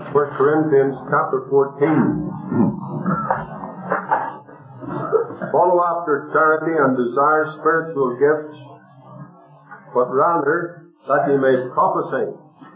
1 Corinthians chapter 14. Follow after charity and desire spiritual gifts, but rather that ye may prophesy.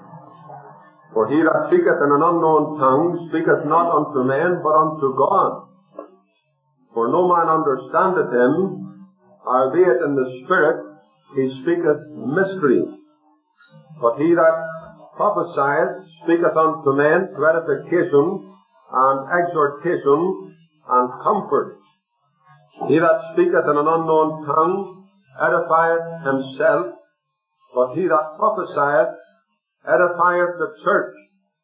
For he that speaketh in an unknown tongue speaketh not unto men, but unto God. For no man understandeth him, albeit in the Spirit he speaketh mysteries. But he that prophesieth speaketh unto men to edification and exhortation and comfort. He that speaketh in an unknown tongue edifieth himself, but he that prophesieth edifieth the church.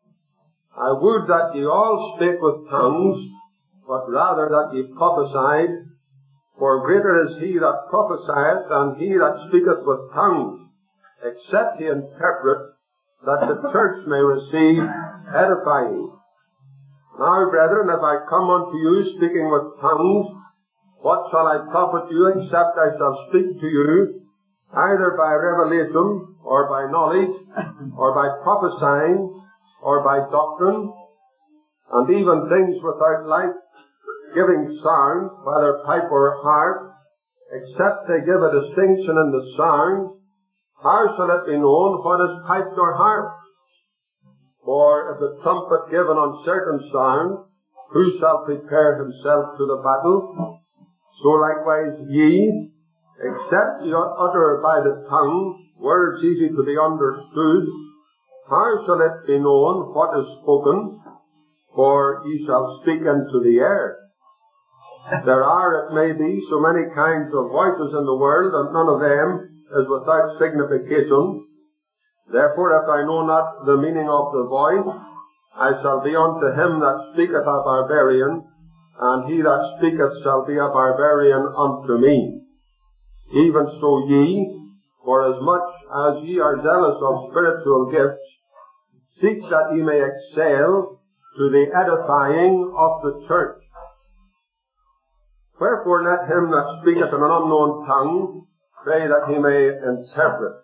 I would that ye all spake with tongues, but rather that ye prophesied. For greater is he that prophesieth than he that speaketh with tongues, except he interpret, that the church may receive edifying. Now, brethren, if I come unto you speaking with tongues, what shall I profit you, except I shall speak to you, either by revelation, or by knowledge, or by prophesying, or by doctrine, and even things without life, giving sound, whether pipe or harp, except they give a distinction in the sound, how shall it be known what is piped or harp? For if the trumpet give an uncertain sound, who shall prepare himself to the battle? So likewise ye, except ye utter by the tongue words easy to be understood, how shall it be known what is spoken? For ye shall speak into the air. There are, it may be, so many kinds of voices in the world, and none of them is without signification. Therefore, if I know not the meaning of the voice, I shall be unto him that speaketh a barbarian, and he that speaketh shall be a barbarian unto me. Even so ye, for as much as ye are zealous of spiritual gifts, seek that ye may excel to the edifying of the church. Wherefore let him that speaketh in an unknown tongue pray that he may interpret.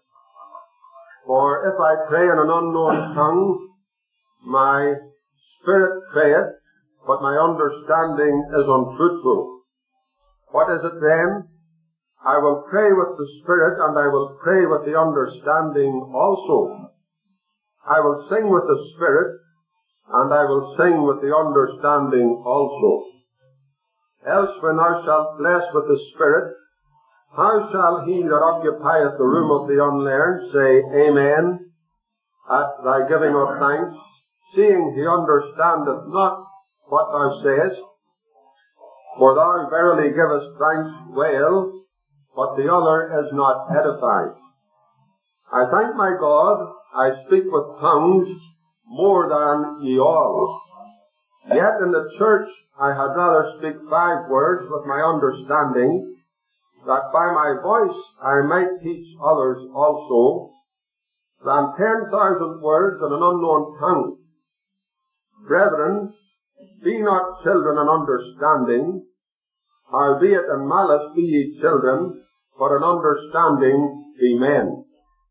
For if I pray in an unknown tongue, my spirit prayeth, but my understanding is unfruitful. What is it then? I will pray with the Spirit, and I will pray with the understanding also. I will sing with the Spirit, and I will sing with the understanding also. Else when thou shalt bless with the Spirit, how shall he that occupieth the room of the unlearned say, Amen, at thy giving of thanks, seeing he understandeth not what thou sayest? For thou verily givest thanks well, but the other is not edified. I thank my God, I speak with tongues more than ye all. Yet in the church I had rather speak 5 words with my understanding, that by my voice I might teach others also, than 10,000 words in an unknown tongue. Brethren, be not children in understanding, albeit in malice be ye children, but in understanding be men.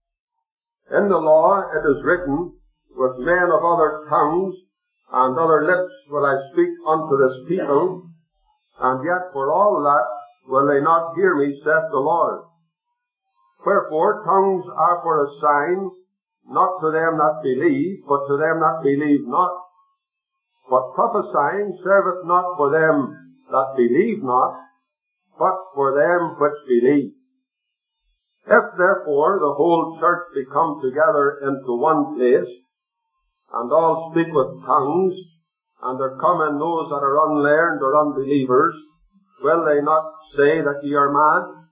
In the law it is written, with men of other tongues and other lips will I speak unto this people, and yet for all that will they not hear me, saith the Lord. Wherefore tongues are for a sign, not to them that believe, but to them that believe not. But prophesying serveth not for them that believe not, but for them which believe. If therefore the whole church be come together into one place, and all speak with tongues, and there come in those that are unlearned or unbelievers, will they not say that ye are mad?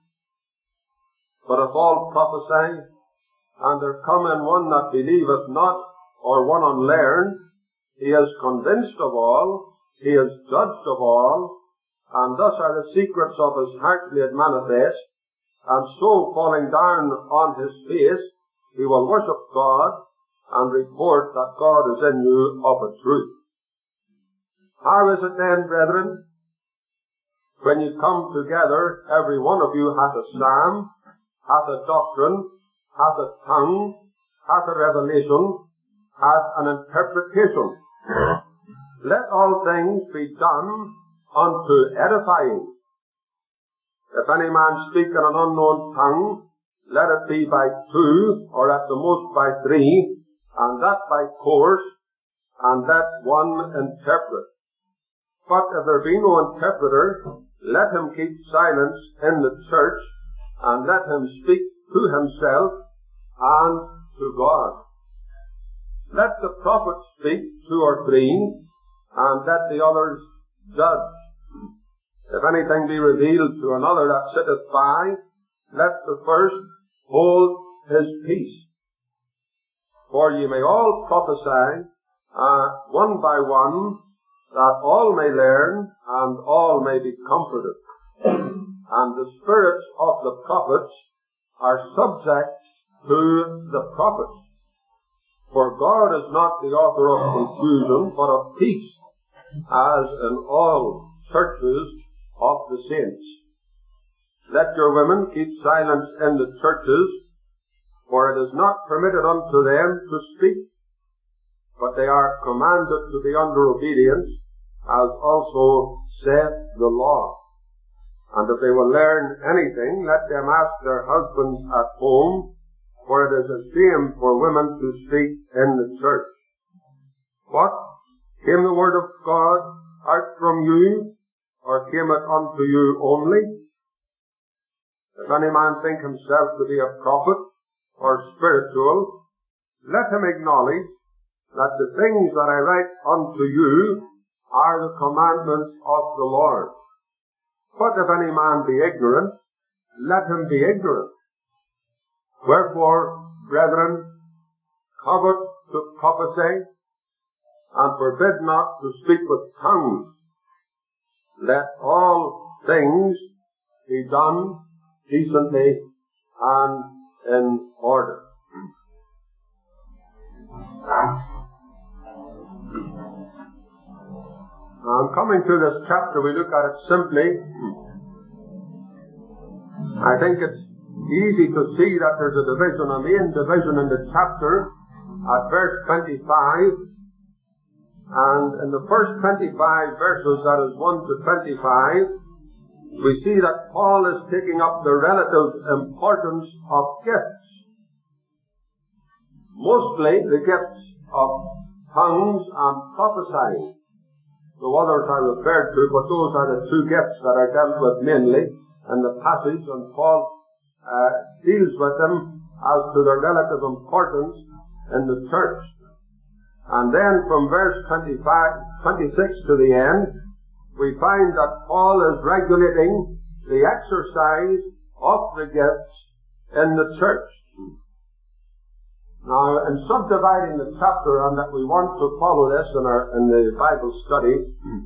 But if all prophesy, and there come in one that believeth not, or one unlearned, he is convinced of all, he is judged of all, and thus are the secrets of his heart made manifest, and so falling down on his face, he will worship God, and report that God is in you of a truth. How is it then, brethren? When you come together, every one of you hath a psalm, hath a doctrine, hath a tongue, hath a revelation, hath an interpretation. Let all things be done unto edifying. If any man speak in an unknown tongue, let it be by 2, or at the most by 3, and that by course, and let one interpret. But if there be no interpreter, let him keep silence in the church, and let him speak to himself and to God. Let the prophet speak 2 or 3, and let the others judge. If anything be revealed to another that sitteth by, let the first hold his peace. For ye may all prophesy, one by one, that all may learn, and all may be comforted. And the spirits of the prophets are subject to the prophets. For God is not the author of confusion, but of peace, as in all churches of the saints. Let your women keep silence in the churches, for it is not permitted unto them to speak, but they are commanded to be under obedience, as also saith the law. And if they will learn anything, let them ask their husbands at home, for it is a shame for women to speak in the church. What? Came the word of God out from you, or came it unto you only? If any man think himself to be a prophet or spiritual, let him acknowledge that the things that I write unto you are the commandments of the Lord. But if any man be ignorant, let him be ignorant. Wherefore, brethren, covet to prophesy, and forbid not to speak with tongues. Let all things be done decently and in order. Now, coming to this chapter, we look at it simply. I think it's easy to see that there's a division, a main division in the chapter at verse 25. And in the first 25 verses, that is 1 to 25, we see that Paul is taking up the relative importance of gifts. Mostly the gifts of tongues and prophesying. The others are referred to, but those are the 2 gifts that are dealt with mainly in the passage, and Paul deals with them as to their relative importance in the church. And then from verse 26 to the end, we find that Paul is regulating the exercise of the gifts in the church. Now, in subdividing the chapter, and that we want to follow this in the Bible study,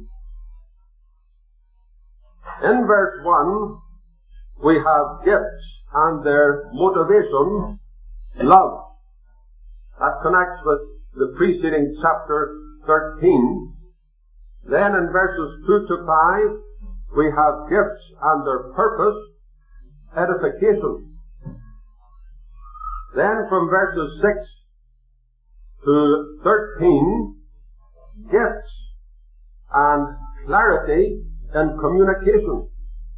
in verse 1, we have gifts and their motivation, love. That connects with the preceding chapter 13. Then in verses 2 to 5, we have gifts and their purpose, edification. Then from verses 6 to 13, gifts and clarity in communication.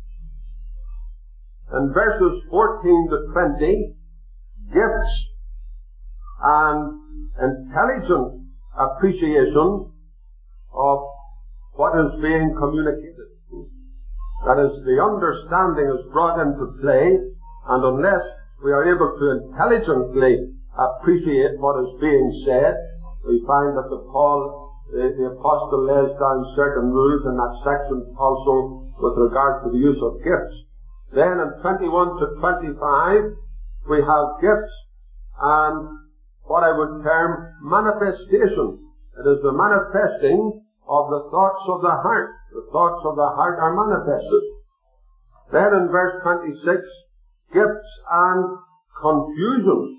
In verses 14 to 20, gifts and intelligent appreciation of what is being communicated. That is, the understanding is brought into play, and unless we are able to intelligently appreciate what is being said, we find that the apostle lays down certain rules in that section also with regard to the use of gifts. Then in 21 to 25, we have gifts and what I would term manifestation. It is the manifesting of the thoughts of the heart. The thoughts of the heart are manifested. Then in verse 26, gifts and confusion.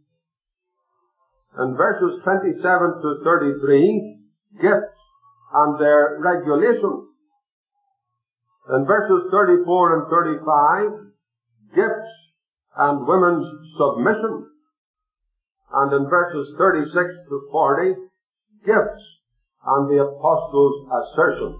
In verses 27 to 33, gifts and their regulation. In verses 34 and 35, gifts and women's submission. And in verses 36 to 40, gifts and the apostles' assertion.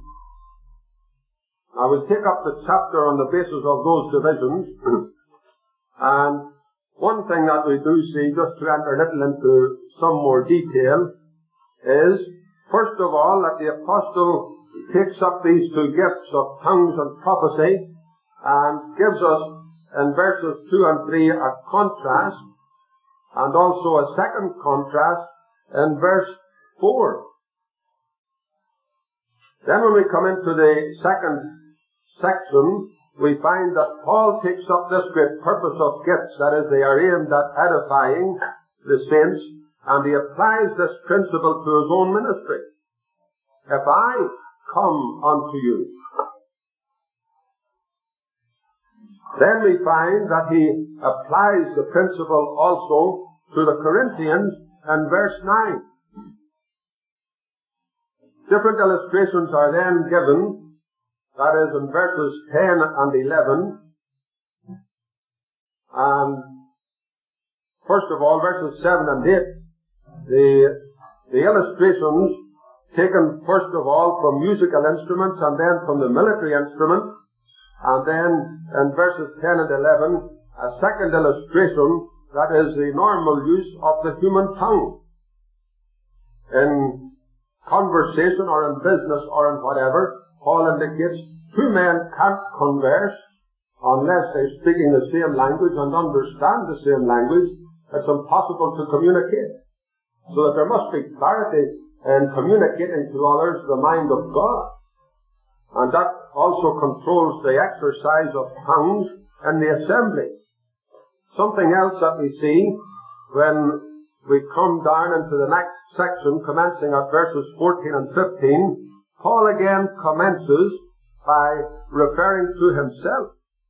I will take up the chapter on the basis of those divisions. And one thing that we do see, just to enter a little into some more detail, is, first of all, that the apostle takes up these two gifts of tongues and prophecy and gives us in verses 2 and 3 a contrast, and also a second contrast in verse 4. Then when we come into the second section, we find that Paul takes up this great purpose of gifts, that is, they are aimed at edifying the saints, and he applies this principle to his own ministry. If I come unto you, then we find that he applies the principle also to the Corinthians in verse 9. Different illustrations are then given, that is in verses 10 and 11. And first of all, verses 7 and 8, the illustrations taken first of all from musical instruments and then from the military instrument. And then in verses 10 and 11, a second illustration, that is the normal use of the human tongue. In conversation or in business or in whatever, Paul indicates two men can't converse unless they're speaking the same language and understand the same language. It's impossible to communicate. So that there must be clarity in communicating to others the mind of God. And that also controls the exercise of tongues in the assembly. Something else that we see when we come down into the next section, commencing at verses 14 and 15, Paul again commences by referring to himself.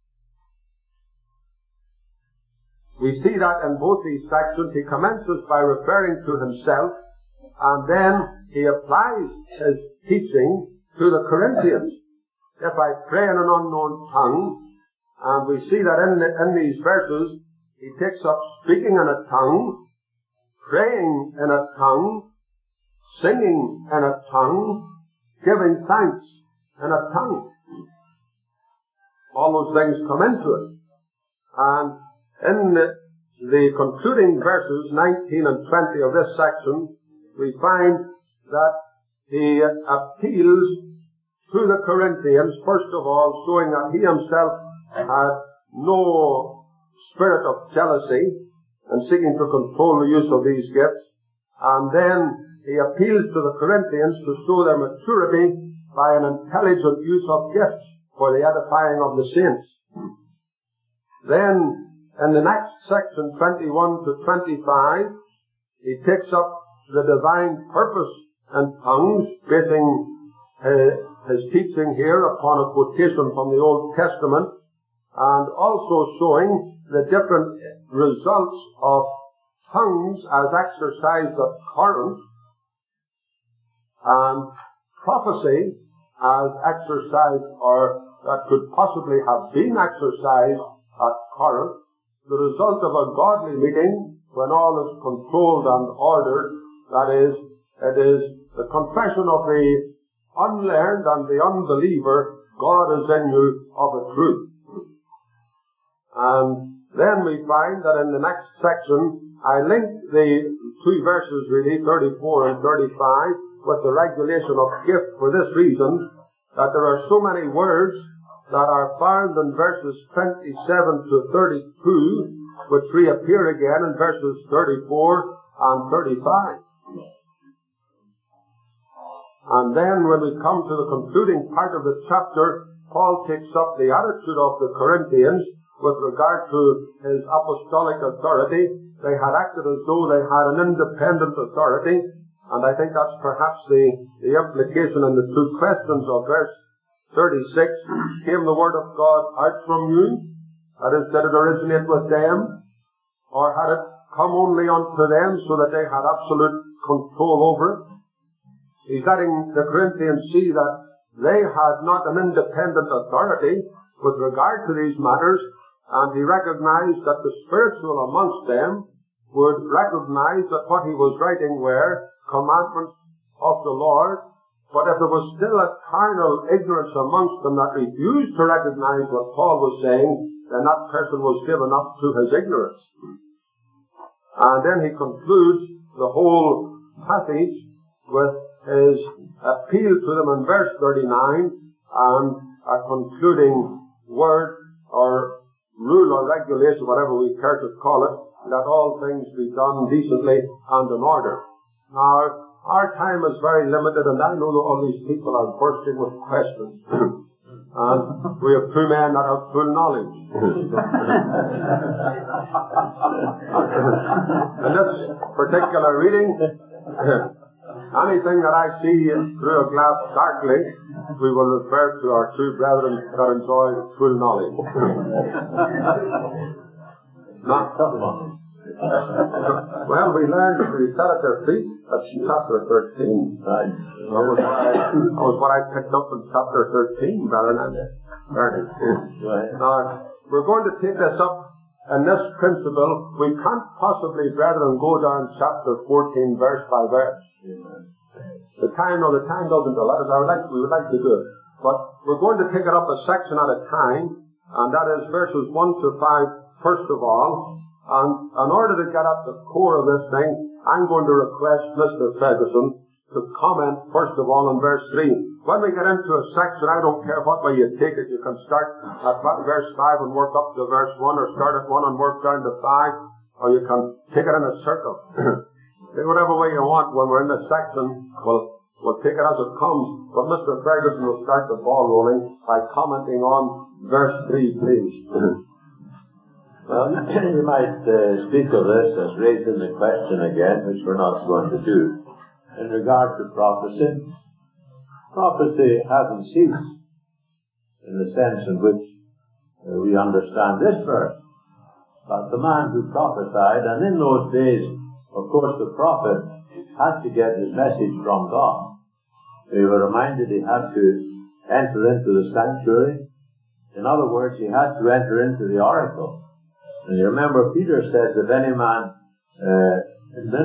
We see that in both these sections he commences by referring to himself, and then he applies his teaching to the Corinthians. If I pray in an unknown tongue, and we see that in these verses he takes up speaking in a tongue, praying in a tongue, singing in a tongue, giving thanks in a tongue. All those things come into it. And in the concluding verses 19 and 20 of this section, we find that he appeals to the Corinthians, first of all, showing that he himself had no spirit of jealousy and seeking to control the use of these gifts. And then he appeals to the Corinthians to show their maturity by an intelligent use of gifts for the edifying of the saints. Then, in the next section, 21 to 25, he takes up the divine purpose in tongues, basing his teaching here upon a quotation from the Old Testament, and also showing the different results of tongues as exercised at Corinth, and prophecy as exercised, or that could possibly have been exercised at Corinth, the result of a godly meeting when all is controlled and ordered. That is, it is the confession of the unlearned and the unbeliever, God is in you of a truth. And then we find that in the next section, I link the two verses really, 34 and 35, with the regulation of gift for this reason, that there are so many words that are found in verses 27 to 32, which reappear again in verses 34 and 35. And then when we come to the concluding part of the chapter, Paul takes up the attitude of the Corinthians with regard to his apostolic authority. They had acted as though they had an independent authority, and I think that's perhaps the implication in the two questions of verse 36. Came the word of God out from you? That is, did it originate with them? Or had it come only unto them so that they had absolute control over it? He's letting the Corinthians see that they had not an independent authority with regard to these matters, and he recognized that the spiritual amongst them would recognize that what he was writing were commandments of the Lord, but if there was still a carnal ignorance amongst them that refused to recognize what Paul was saying, then that person was given up to his ignorance. And then he concludes the whole passage with his appeal to them in verse 39 and a concluding word or rule or regulation, whatever we care to call it, that all things be done decently and in order. Now, our time is very limited, and I know that all these people are bursting with questions. And we have two men that have full knowledge. In this particular reading, anything that I see through a glass darkly, we will refer to our two brethren that enjoy full knowledge. Not tough one. Well, we learned that we sat at their feet. That's chapter 13. Right. That was what I picked up in chapter 13, Brother Nandy. Right. Now, we're going to take this up in this principle. We can't possibly, brethren, go down chapter 14 verse by verse. Amen. The time doesn't allow us. We would like to do it. But we're going to take it up a section at a time, and that is verses 1 to 5 first of all. And in order to get at the core of this thing, I'm going to request Mr. Ferguson to comment first of all on verse 3. When we get into a section, I don't care what way you take it. You can start at verse 5 and work up to verse 1, or start at 1 and work down to 5, or you can take it in a circle. Whatever way you want. When we're in this section, we'll take it as it comes. But Mr. Ferguson will start the ball rolling by commenting on verse 3, please. Well, you might speak of this as raising the question again, which we're not going to do. In regard to prophecy, prophecy hasn't ceased in the sense in which we understand this verse. But the man who prophesied, and in those days, of course, the prophet had to get his message from God. We were reminded he had to enter into the sanctuary. In other words, he had to enter into the oracle. And you remember Peter says, if any man if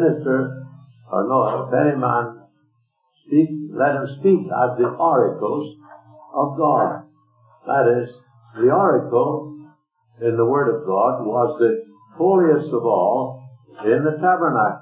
any man speak, let him speak as the oracles of God. That is, the oracle in the Word of God was the holiest of all in the tabernacle.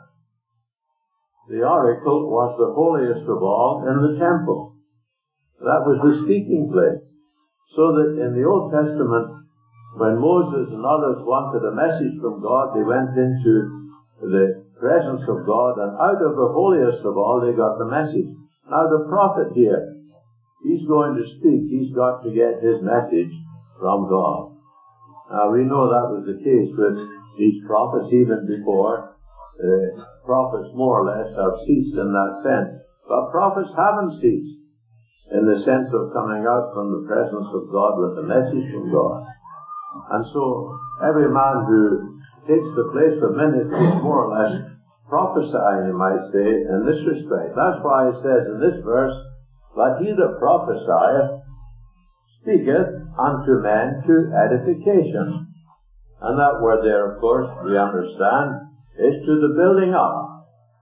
The oracle was the holiest of all in the temple. That was the speaking place. So that in the Old Testament, when Moses and others wanted a message from God, they went into the presence of God, and out of the holiest of all, they got the message. Now the prophet here, he's going to speak. He's got to get his message from God. Now we know that was the case with these prophets even before. Prophets more or less have ceased in that sense. But prophets haven't ceased in the sense of coming out from the presence of God with a message from God. And so, every man who takes the place of ministry is more or less prophesying, you might say, in this respect. That's why it says in this verse, that he that prophesieth speaketh unto men to edification. And that word there, of course, we understand, is to the building up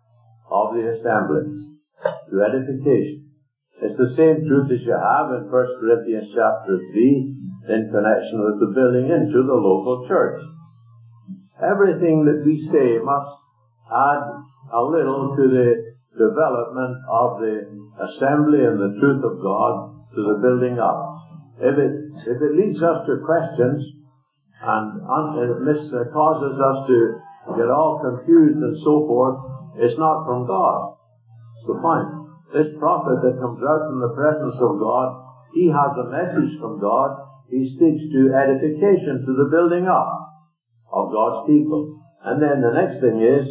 of the assembly, to edification. It's the same truth as you have in 1 Corinthians chapter 3, in connection with the building into the local church. Everything that we say must add a little to the development of the assembly and the truth of God to the building up. If it leads us to questions and it causes us to get all confused and so forth, it's not from God. So fine. This prophet that comes out from the presence of God, he has a message from God. He speaks to edification, to the building up of God's people. And then the next thing is,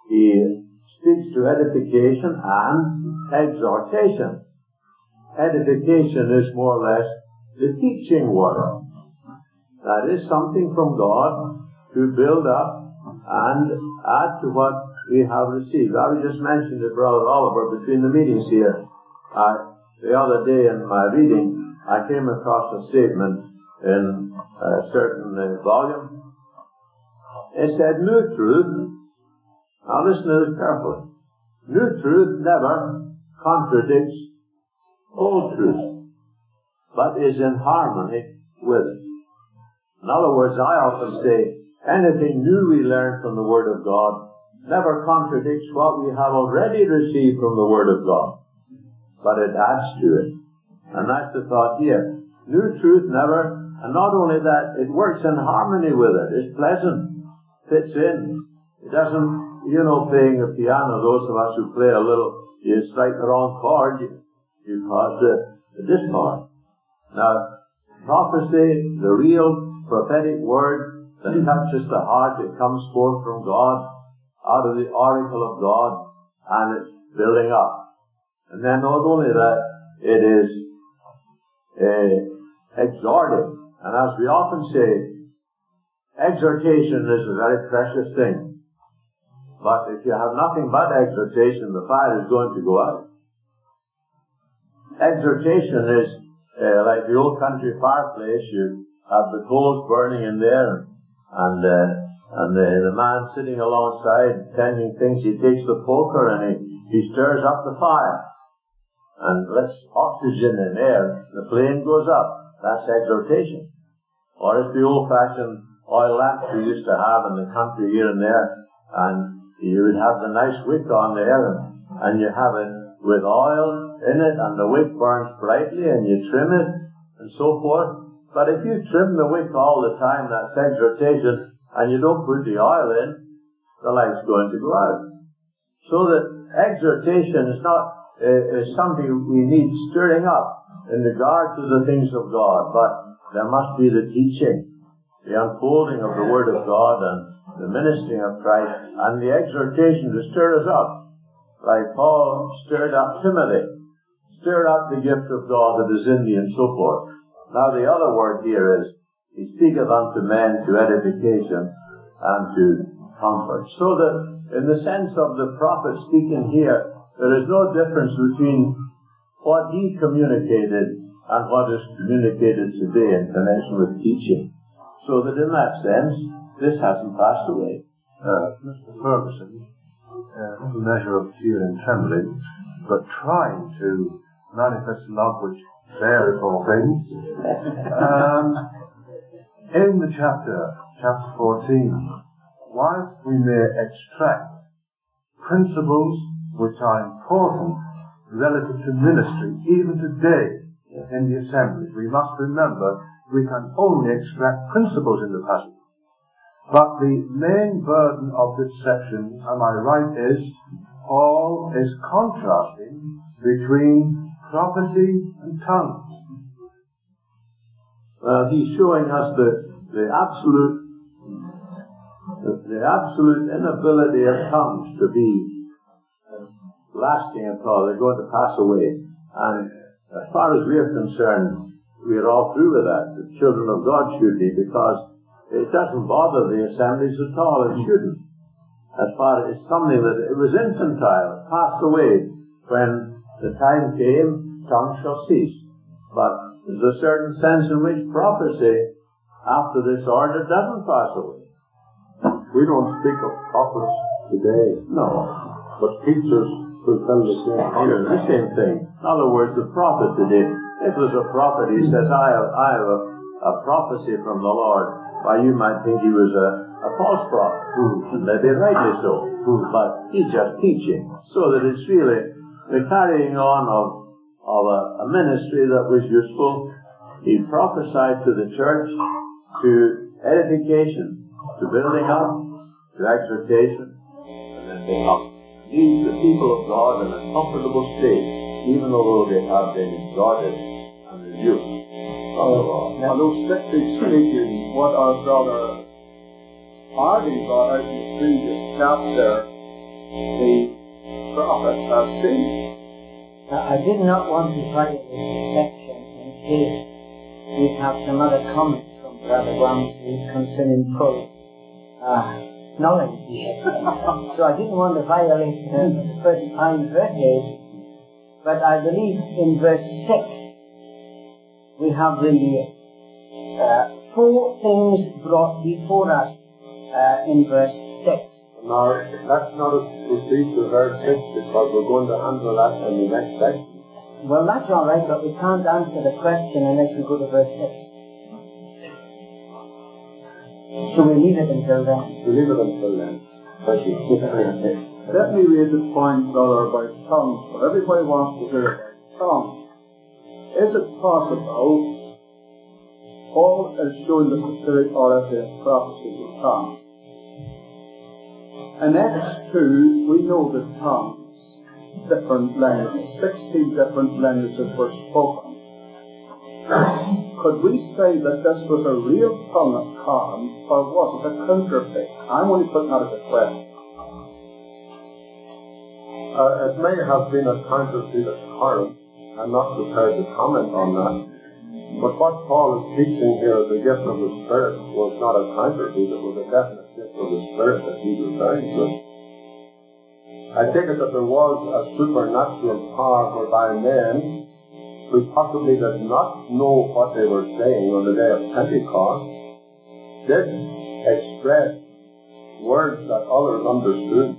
he speaks to edification and exhortation. Edification is more or less the teaching word. That is something from God to build up and add to what we have received. I was just mentioning to Brother Oliver between the meetings here. The other day in my reading, I came across a statement in a certain volume. It said, new truth, now listen to this carefully, new truth never contradicts old truth, but is in harmony with it. In other words, I often say, anything new we learn from the Word of God never contradicts what we have already received from the Word of God, but it adds to it. And that's the thought here. New truth never, and not only that, it works in harmony with it. It's pleasant, fits in. It doesn't, playing a piano, those of us who play a little, you strike the wrong chord, you cause the discord. Now, prophecy, the real prophetic word that touches the heart, it comes forth from God, out of the oracle of God, and it's building up. And then not only that, it is exhorting. And as we often say, exhortation is a very precious thing. But if you have nothing but exhortation, the fire is going to go out. Exhortation is like the old country fireplace. You have the coals burning in there, and the man sitting alongside tending things, he takes the poker and he stirs up the fire and lets oxygen and air. The flame goes up. That's exhortation. Or it's the old-fashioned oil lamps we used to have in the country here and there, and you would have the nice wick on there, and you have it with oil in it, and the wick burns brightly, and you trim it, and so forth. But if you trim the wick all the time, that's exhortation, and you don't put the oil in, the light's going to go out. So that exhortation is not is something we need stirring up in regard to the things of God, but there must be the teaching, the unfolding of the Word of God, and the ministering of Christ, and the exhortation to stir us up, like Paul stirred up Timothy, stirred up the gift of God that is in thee, and so forth. Now the other word here is, he speaketh unto men to edification and to comfort. So that in the sense of the prophet speaking here, there is no difference between what he communicated and what is communicated today in connection with teaching. So that in that sense, this hasn't passed away. Mr. Ferguson, a measure of fear and trembling, but trying to manifest love which beareth all things. In the chapter 14, whilst we may extract principles which are important relative to ministry, even today in the assemblies, we must remember we can only extract principles in the passage. But the main burden of this section, am I right, is Paul is contrasting between prophecy and tongues. He's showing us the absolute inability of tongues to be lasting at all. They're going to pass away. And as far as we are concerned, we are all through with that. The children of God should be, because it doesn't bother the assemblies at all. It shouldn't. As far as it's something that it was infantile, passed away. When the time came, tongues shall cease. But there's a certain sense in which prophecy, after this order, doesn't pass away. We don't speak of prophets today. No. But teachers fulfill the same function. The same thing. In other words, the prophet today, if there's a prophet, he says, I have a prophecy from the Lord. Why, you might think he was a false prophet. And maybe rightly so. But he's just teaching. So that it's really the carrying on of a ministry that was useful. He prophesied to the church, to edification, to building up, to exhortation, and then to leave the people of God in a comfortable state, even although they have been exhorted and rebuked. Now, those strictly speaking, what our brother Hardy brought out in the previous chapter, the prophet has ceased. I did not want to try this section in case we have some other comments from Brother Wamsley concerning full knowledge. So I didn't want to violate the first 5 verses, but I believe in verse 6 we have the 4 things brought before us in verse 6. Now, let's not proceed to verse 6 because we're going to handle that in the next section. Well, that's all right, but we can't answer the question unless we go to verse 6. So we'll leave it until then. We'll leave it until then. Thank you. Let me raise a point, brother, about tongues, but everybody wants to hear about tongues. Is it possible Paul is showing the superiority of prophecy to tongues? In Acts 2, we know that tongues, different languages, 16 different languages were spoken. Could we say that this was a real tongue of Corinth, or was it a counterfeit? I'm only putting that as a question. It may have been a counterfeit at Corinth. I'm not prepared to comment on that. But what Paul is teaching here as a gift of the Spirit was not a counterfeit, it was a definite gift of the Spirit that he's referring to. I take it that there was a supernatural power whereby men who possibly did not know what they were saying on the day of Pentecost did express words that others understood.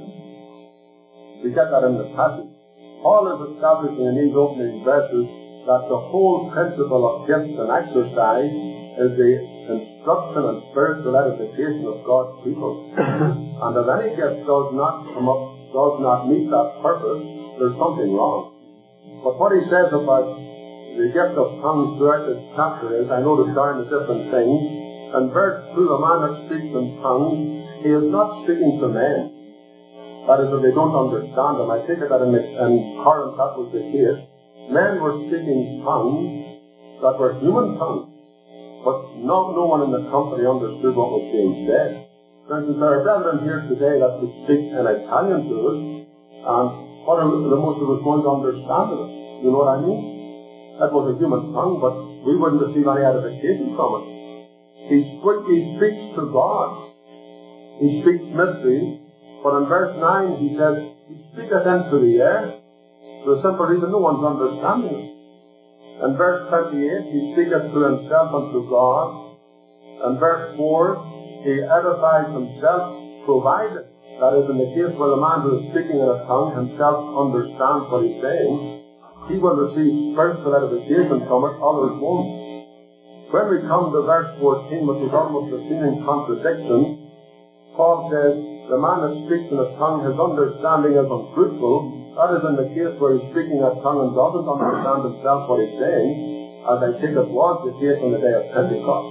We get that in the passage. Paul is establishing in these opening verses that the whole principle of gifts and exercise is the instruction and spiritual edification of God's people. And if any gift does not come up, does not meet that purpose, there's something wrong. But what he says about the gift of tongues throughout this chapter is, I notice down the different things. In verse 2, a man that speaks in tongues, he is not speaking to men. That is, if they don't understand him. I take it that in Corinth that was the case. Men were speaking tongues that were human tongues, but no one in the company understood what was being said. For instance, there are brethren here today that would speak in Italian to us, and what are the most of us going to understand of it? You know what I mean? That was a human tongue, but we wouldn't receive any edification from it. He speaks to God. He speaks mysteries. But in verse 9 he says, he speaketh into the air, for the simple reason no one's understanding it. In verse 28 he speaketh to himself and to God. In verse 4 he edifies himself, provided, that is, in the case where the man who is speaking in a tongue himself understands what he's saying, he will receive spiritual edification from it, others won't. When we come to verse 14, which is almost a seeming contradiction, Paul says, the man that speaks in a tongue, his understanding is unfruitful. That is in the case where he's speaking a tongue and doesn't understand himself what he's saying, as I think it was the case on the day of Pentecost.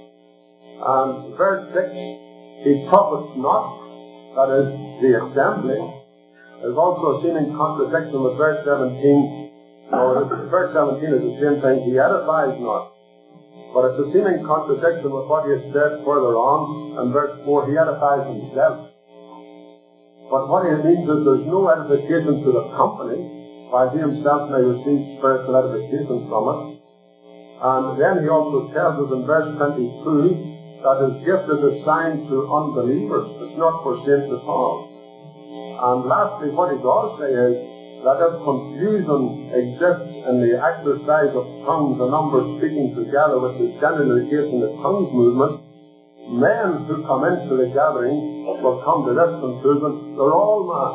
And verse 6, he profits not, that is, the assembly, is also a seeming contradiction with verse 17. Verse 17 is the same thing, he edifies not. But it's a seeming contradiction with what he has said further on. In verse 4, he edifies himself. But what he means is there's no edification to the company, while he himself may receive spiritual edification from it. And then he also tells us in verse 22 that his gift is assigned to unbelievers. It's not for saints at all. And lastly, what he does say is that if confusion exists in the exercise of tongues, a number speaking together, which is generally the case in the tongues movement, men who come into the gathering will come to this conclusion, they're all mad.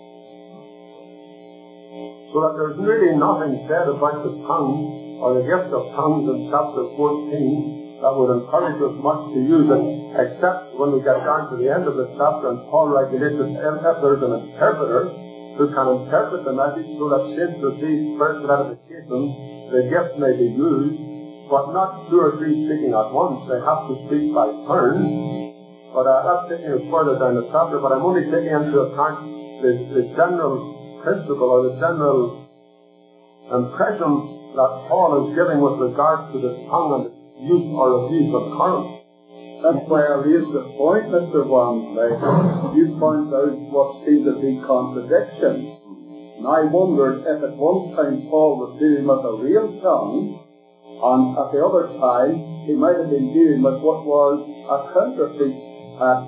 So that there's really nothing said about the tongue or the gift of tongues in chapter 14 that would encourage us much to use it, except when we get down to the end of the chapter and Paul regulates that if there's an interpreter who can interpret the message so that saints receive spiritual edification, the gift may be used, but not two or three speaking at once. They have to speak by turns. But that's taking us further down the chapter, but I'm only taking into account the general principle or the general impression that Paul is giving with regard to the tongue and its use or abuse of Corinth. That's why I raised the point, Mr. Walmsley. You point out what seems to be contradictions. And I wondered if at one time Paul was dealing with a real tongue, and at the other time he might have been dealing with what was a counterfeit at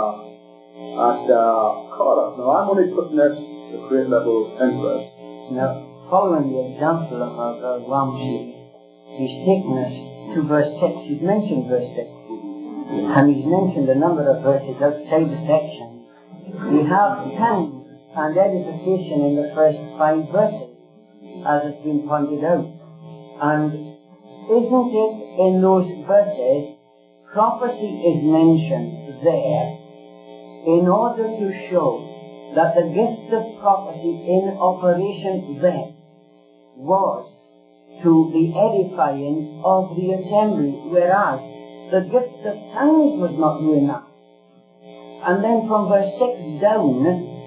Corinth. Now I'm only putting this to create a little interest. Now, following the example of our Ramsey, he's taken us to verse 6. He's mentioned verse 6. And he's mentioned a number of verses outside the section We have tongues and edification in the first 5 verses, as has been pointed out. And isn't it in those verses, prophecy is mentioned there in order to show that the gift of prophecy in operation then was to the edifying of the assembly, whereas the gift of tongues was not doing that. And then from verse 6 down,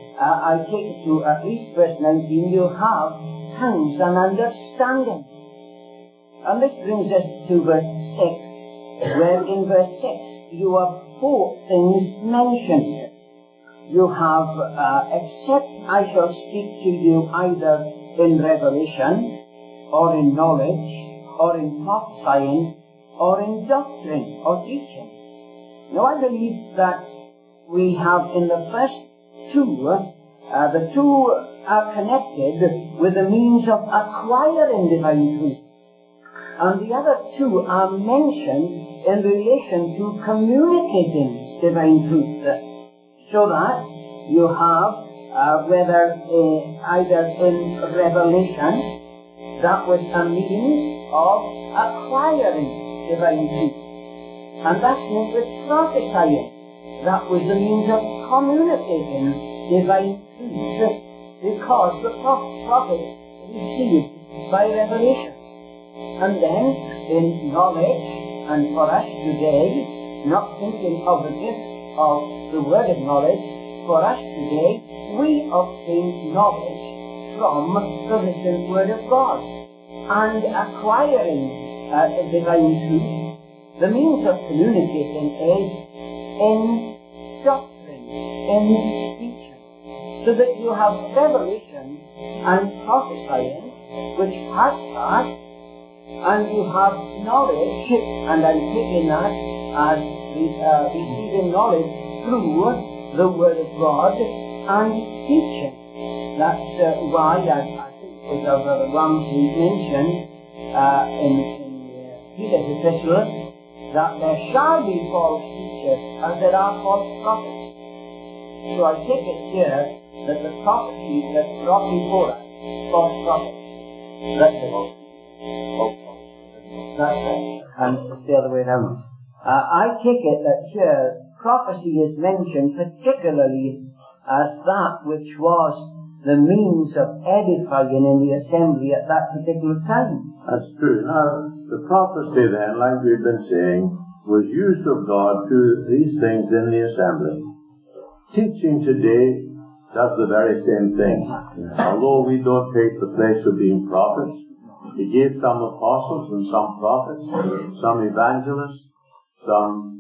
I take it to at least verse 19, you have tongues and understanding. And this brings us to verse 6, where in verse 6 you have 4 things mentioned. You have, except I shall speak to you either in revelation, or in knowledge, or in prophesying, or in doctrine, or teaching. Now I believe that we have in the first 2, the 2 are connected with the means of acquiring divine truth. And the other 2 are mentioned in relation to communicating divine truth. So that you have, whether either in revelation, that was a means of acquiring divine truth. And that's not with prophesying. That was the means of communicating divine truth, because the prophet received by revelation. And then, in knowledge, and for us today, not thinking of the gift of the word of knowledge, for us today, we obtain knowledge from the written word of God. And acquiring divine truth, the means of communicating is in doctrine, in teaching. So that you have revelation and prophesying, which has that, and you have knowledge, and I'm taking that as receiving knowledge through the Word of God, and teaching. That's why I think it was our Brother Ramsey mentioned in Peter's epistle, that there shall be false teachers as there are false prophets. So I take it here that the prophecy that's brought before us, false prophets, that's it. That's it. And it's the other way around. I take it that here prophecy is mentioned particularly as that which was the means of edifying in the assembly at that particular time. That's true. Now, the prophecy then, like we've been saying, was used of God to these things in the assembly. Teaching today does the very same thing. Although we don't take the place of being prophets, He gave some apostles and some prophets, some evangelists, some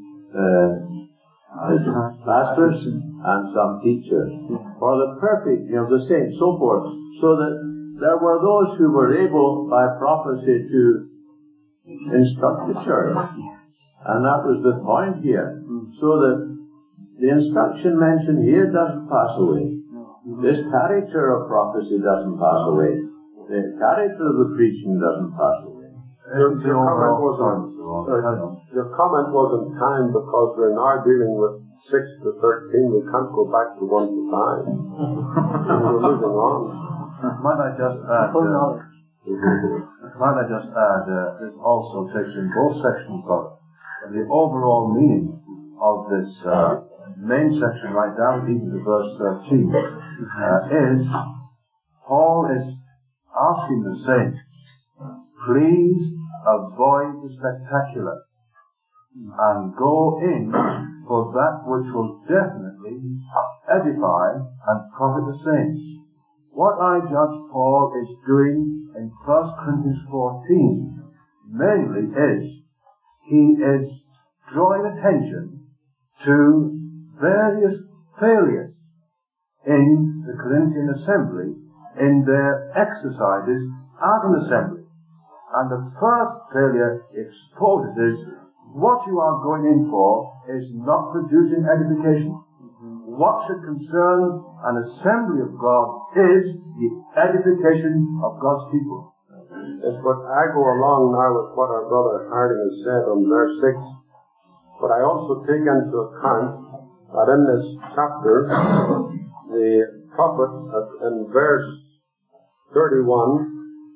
pastors, and some teachers, for the perfect, the saints, so forth, so that there were those who were able, by prophecy, to instruct the church. And that was the point here, so that the instruction mentioned here doesn't pass away. This character of prophecy doesn't pass away. The character of the preaching doesn't pass away. Your comment was on time, because we're now dealing with 6 to 13. We can't go back to 1 to 5. We're moving on. Might I just add, this also takes in both sections of it. And the overall meaning of this main section right down even to verse 13 is Paul is asking the saints, please avoid the spectacular and go in for that which will definitely edify and profit the saints. What I judge Paul is doing in 1 Corinthians 14 mainly is he is drawing attention to various failures in the Corinthian assembly in their exercises as an assembly. And the first failure exposes is what you are going in for is not producing edification. What should concern an assembly of God is the edification of God's people. Yes, but I go along now with what our brother Harding has said on verse 6. But I also take into account that in this chapter, the prophet in verse 31,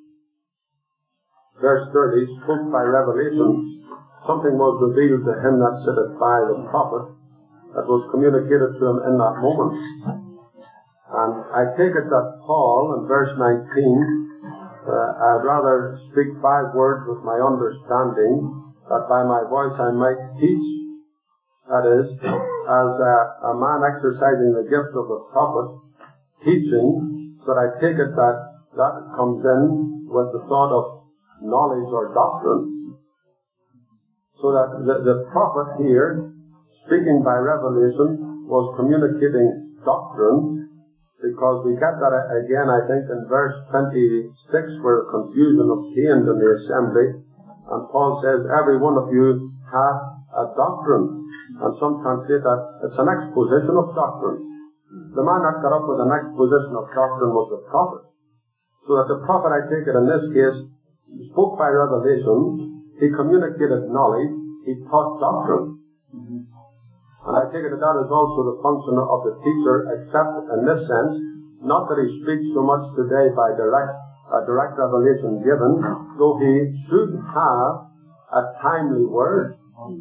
verse 30, spoke by revelation. Something was revealed to him that sitteth by the prophet that was communicated to him in that moment. And I take it that Paul, in verse 19, I'd rather speak 5 words with my understanding, that by my voice I might teach. That is, as a man exercising the gift of the prophet, teaching, so that I take it that comes in with the thought of knowledge or doctrine. So that the prophet here, speaking by revelation, was communicating doctrine, because we get that again, I think, in verse 26, where confusion obtained in the assembly, and Paul says, every one of you hath a doctrine. And some translate that it's an exposition of doctrine. The man that got up with an exposition of doctrine was the prophet. So that the prophet, I take it in this case, spoke by revelation, he communicated knowledge, he taught doctrine. And I take it that is also the function of the teacher, except in this sense, not that he speaks so much today by direct revelation given, though he should have a timely word.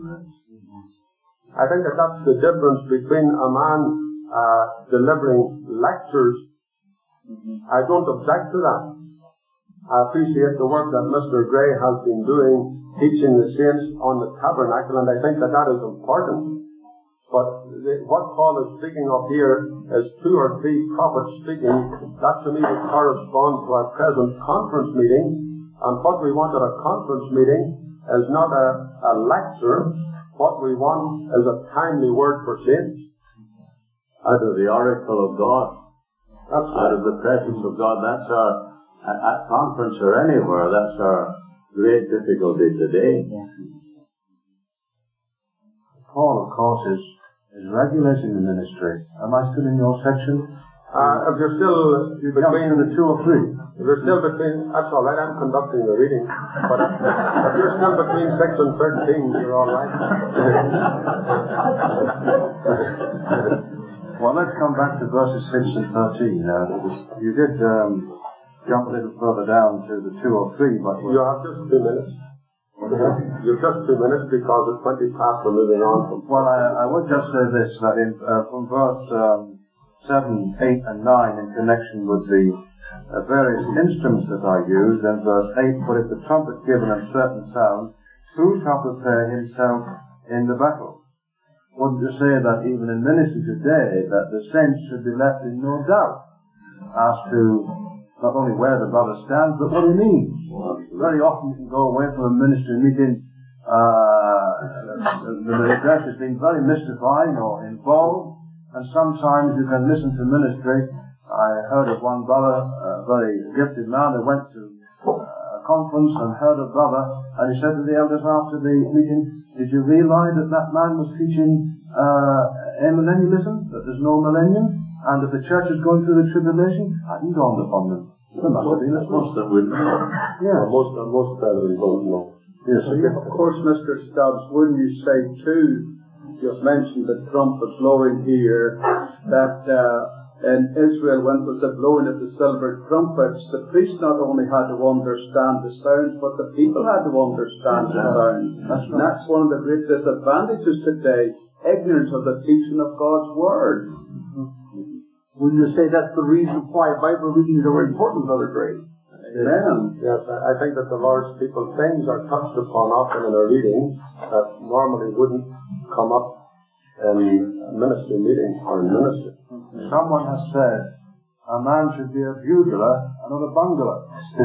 I think that that's the difference between a man delivering lectures. I don't object to that. I appreciate the work that Mr. Gray has been doing, teaching the saints on the tabernacle, and I think that is important. But what Paul is speaking of here is 2 or 3 prophets speaking. That to me would correspond to our present conference meeting. And what we want at a conference meeting is not a lecture. What we want is a timely word for saints. Out of the oracle of God. That's right. Out of the presence of God. That's our, at conference or anywhere, that's our great difficulty today. Paul, of course, is regulating the ministry. Am I still in your section? If you're still between the 2 or 3. If you're still between, that's all right, I'm conducting the reading. But if you're still between 6 and 13, you're all right. Well, let's come back to verses 6 and 13. You did jump a little further down to the 2 or 3, but... You have just 2 minutes. You've just 2 minutes because it's 20 past, we're moving on. Well, I would just say this, that from verse 7, 8 and 9 in connection with the various instruments that are used, and verse 8, for if the trumpet give an uncertain sound, who shall prepare himself in the battle? Wouldn't you say that even in ministry today, that the saints should be left in no doubt as to not only where the brother stands, but what he means? Very often you can go away from a ministry meeting, the address has been very mystifying or involved, and sometimes you can listen to ministry. I heard of one brother, a very gifted man, who went to a conference and heard a brother, and he said to the elders after the meeting, did you realize that man was teaching amillennialism, that there's no millennium, and that the church is going through the tribulation? Hadn't dawned upon them. There must have been Most of them would know. Yeah. Most brethren don't know. Yes. Of course, Mr. Stubbs, wouldn't you say too, you've mentioned the trumpet blowing here, that in Israel, when it was the blowing of the silver trumpets, the priest not only had to understand the sound, but the people had to understand the sound. That's right. And that's one of the great disadvantages today, ignorance of the teaching of God's Word. Wouldn't you say that's the reason why Bible readings are important, Brother Gray? Amen. Yes, I think that the Lord's people, things are touched upon often in a reading that normally wouldn't come up in ministry meetings or in ministry. Someone has said, a man should be a bugler and not a bungler.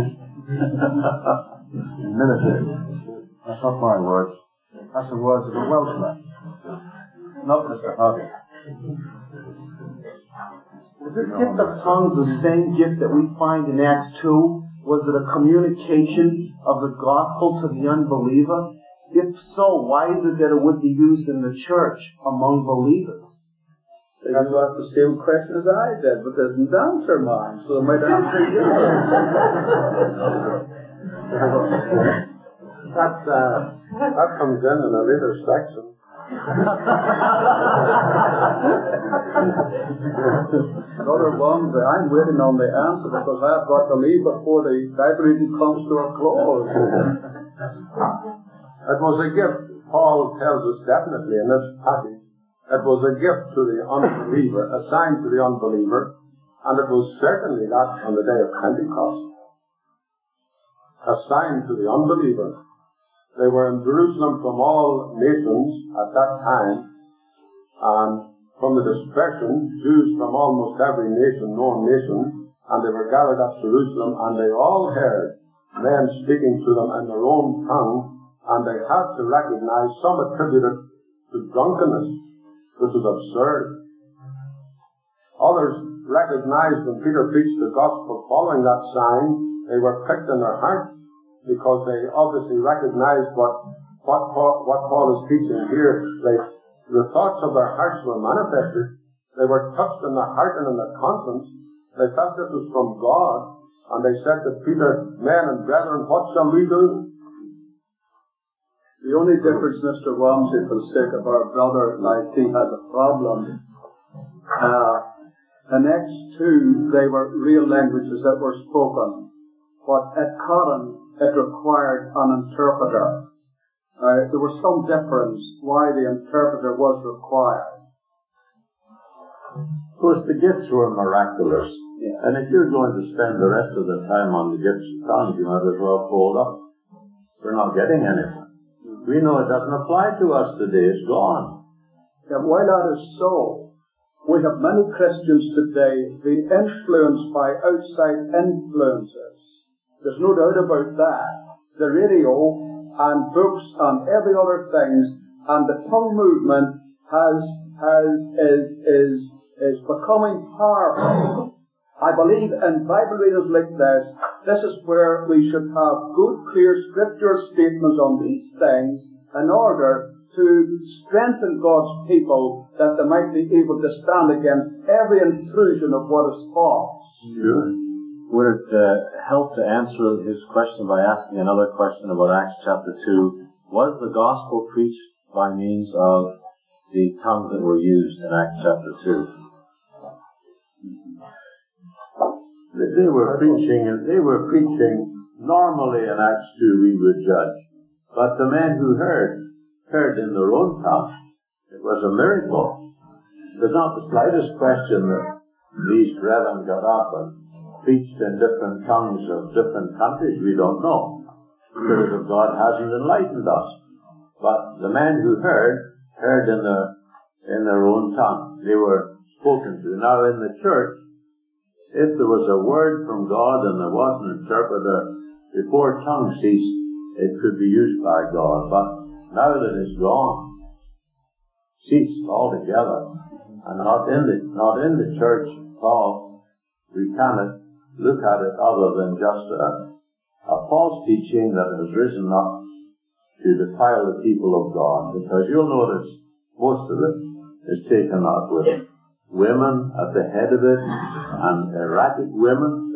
In military. That's not my words. That's the words of a Welshman. Not Mr. Hardy. Was this gift of tongues the same gift that we find in Acts 2? Was it a communication of the gospel to the unbeliever? If so, why is it that it would be used in the church among believers? You asked the same question as I did, but they didn't answer mine, so they might answer yours. That comes in a later section. Brother Wong, I'm waiting on the answer because I've got to leave before the Bible reading comes to a close. It was a gift, Paul tells us definitely in this passage. It was a gift to the unbeliever, assigned to the unbeliever, and it was certainly that on the day of Pentecost. Assigned to the unbeliever. They were in Jerusalem from all nations at that time, and from the dispersion, Jews from almost every nation, known nation, and they were gathered at Jerusalem, and they all heard men speaking to them in their own tongue, and they had to recognize, some attributed to drunkenness, which is absurd. Others recognized when Peter preached the gospel following that sign, they were pricked in their hearts, because they obviously recognized what Paul is teaching here. The thoughts of their hearts were manifested. They were touched in their heart and in their conscience. They felt it was from God, and they said to Peter, "Men and brethren, what shall we do?" The only difference, Mr. Walmsley, for the sake of our brother, I think, has a problem. The next two, they were real languages that were spoken. But at Corinth, it required an interpreter. There was some difference why the interpreter was required. Of course, the gifts were miraculous. Yeah. And if you're going to spend the rest of the time on the gifts of tongues, you might as well fold up. We're not getting anything. We know it doesn't apply to us today. It's gone. Yeah, while that is so, we have many Christians today being influenced by outside influences. There's no doubt about that. The radio and books and every other things, and the tongue movement is becoming powerful. I believe in Bible readers like this is where we should have good, clear scriptural statements on these things in order to strengthen God's people, that they might be able to stand against every intrusion of what is false. Sure. Would it help to answer his question by asking another question about Acts chapter 2? Was the gospel preached by means of the tongues that were used in Acts chapter 2? They were preaching normally in Acts 2, we would judge. But the men who heard in their own tongue. It was a miracle. There's not the slightest question that these brethren got up and preached in different tongues of different countries. We don't know. The Spirit of God hasn't enlightened us. But the men who heard in their own tongue. They were spoken to. Now in the church, if there was a word from God and there was an interpreter, before tongue ceased, it could be used by God. But now that it's gone, ceased altogether, and not in the church at all, we cannot look at it other than just a false teaching that has risen up to defile the people of God. Because you'll notice most of it is taken up with women at the head of it, and erratic women,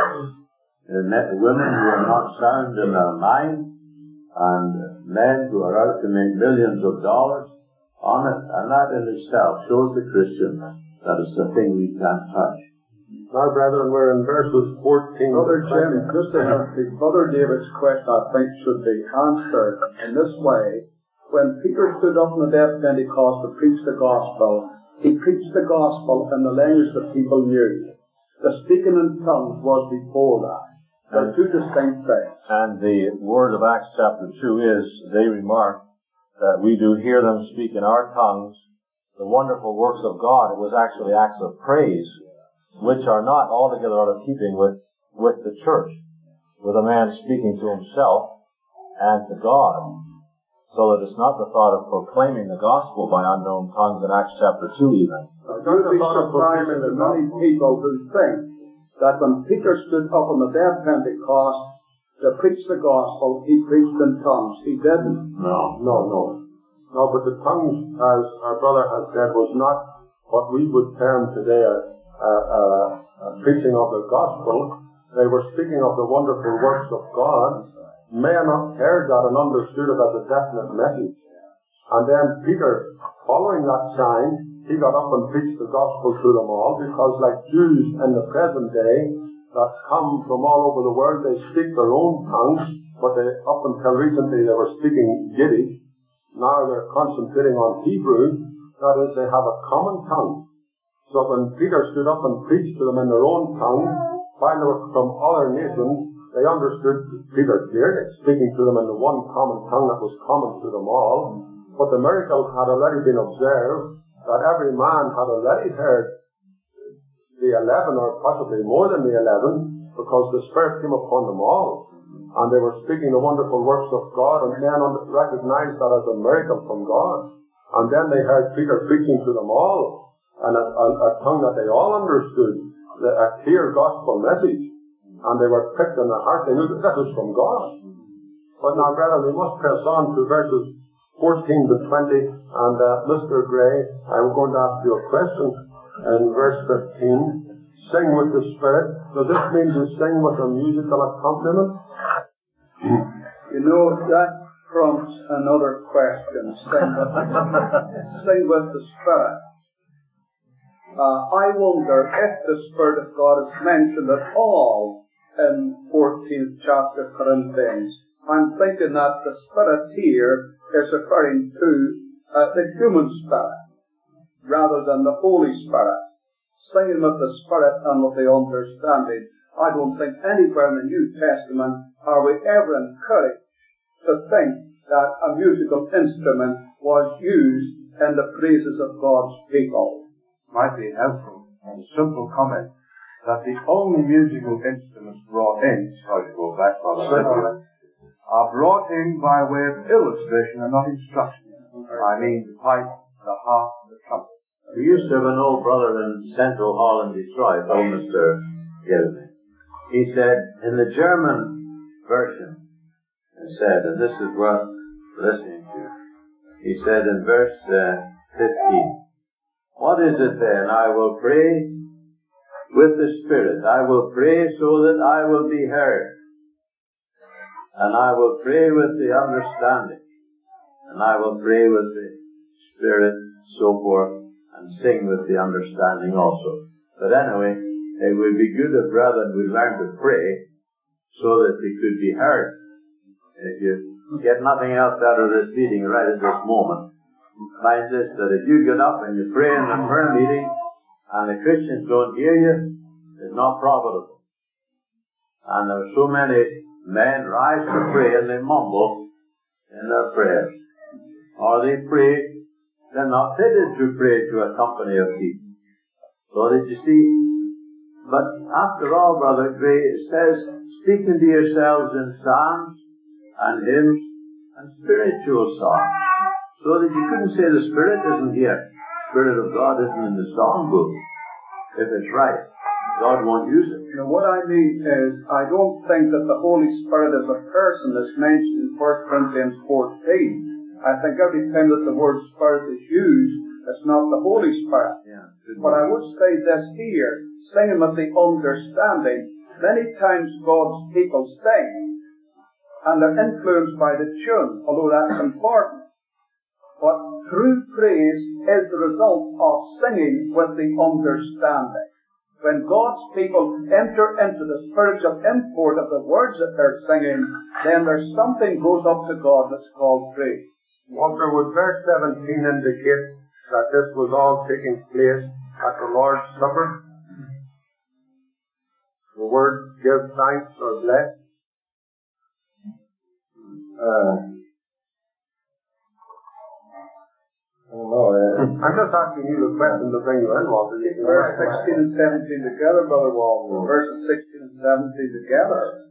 women who are not sound in their mind, and men who are out to make millions of dollars on it, and that in itself shows the Christian that it's a thing we can't touch. Now, brethren, we're in verses 14. Brother Jim, just Brother David's question, I think, should be answered in this way. When Peter stood up on the day of Pentecost to preach the gospel, he preached the gospel in the language that people knew. The speaking in tongues was before that. They're two distinct things. And the word of Acts chapter 2 is, they remark that we do hear them speak in our tongues the wonderful works of God. It was actually acts of praise, which are not altogether out of keeping with the church, with a man speaking to himself and to God. So that it's not the thought of proclaiming the gospel by unknown tongues in Acts chapter 2 even. You'd be surprised at many people who think that when Peter stood up on the day of Pentecost to preach the gospel, he preached in tongues. He didn't. No, but the tongues, as our brother has said, was not what we would term today a preaching of the gospel. They were speaking of the wonderful works of God. Men heard that and understood it as a definite message. And then Peter, following that sign, he got up and preached the gospel to them all, because like Jews in the present day that come from all over the world, they speak their own tongues, but up until recently they were speaking Yiddish. Now they're concentrating on Hebrew, that is, they have a common tongue. So when Peter stood up and preached to them in their own tongue, while they were from other nations, they understood Peter clearly, speaking to them in the one common tongue that was common to them all. But the miracle had already been observed, that every man had already heard the 11, or possibly more than the 11, because the Spirit came upon them all. And they were speaking the wonderful works of God, and men recognized that as a miracle from God. And then they heard Peter preaching to them all, and a tongue that they all understood, a clear gospel message. And they were pricked in the heart. They knew that was from God. But now, brethren, we must press on to verses 14 to 20. And Mr. Gray, I'm going to ask you a question. In verse 15, sing with the Spirit. Does this mean to sing with a musical accompaniment? You know, that prompts another question. Sing with the Spirit. I wonder if the Spirit of God is mentioned at all in 14th chapter Corinthians. I'm thinking that the Spirit here is referring to the human spirit rather than the Holy Spirit. Singing with the Spirit and with the understanding. I don't think anywhere in the New Testament are we ever encouraged to think that a musical instrument was used in the praises of God's people. Might be helpful, and a simple comment, that the only musical instruments brought in, sorry to go back, are brought in by way of illustration and not instruction. I mean the pipe, the harp, the trumpet. We used to have an old brother in Central Hall in Detroit, old Mr. Gilman. He said, in the German version, he said, and this is worth listening to, he said in verse 15, what is it then? I will pray with the Spirit. I will pray so that I will be heard. And I will pray with the understanding. And I will pray with the Spirit, so forth, and sing with the understanding also. But anyway, it would be good if brethren would learn to pray so that they could be heard. If you get nothing else out of this meeting right at this moment, find this, that if you get up and you pray in a prayer meeting and the Christians don't hear you, it's not profitable. And there are so many men rise to pray and they mumble in their prayers. Or they pray, they're not fitted to pray to a company of people. So that you see, but after all, Brother Gray, it says, speaking to yourselves in psalms and hymns and spiritual songs. So that you couldn't say the Spirit isn't here. The Spirit of God isn't in the songbook. If it's right, God won't use it. You know, what I mean is, I don't think that the Holy Spirit is a person that's mentioned in 1 Corinthians 14. I think every time that the word Spirit is used, it's not the Holy Spirit. Yeah, but I would say this here, singing with the understanding. Many times God's people sing, and they're influenced by the tune, although that's important. But true praise is the result of singing with the understanding. When God's people enter into the spiritual import of the words that they're singing, then there's something goes up to God that's called praise. Walter, would verse 17 indicate that this was all taking place at the Lord's Supper? The word give thanks or bless? I don't know. I'm just asking you the question to bring you in, Walter. Verse 16 and 17 together, Brother Walter. Verses 16 and 17 together.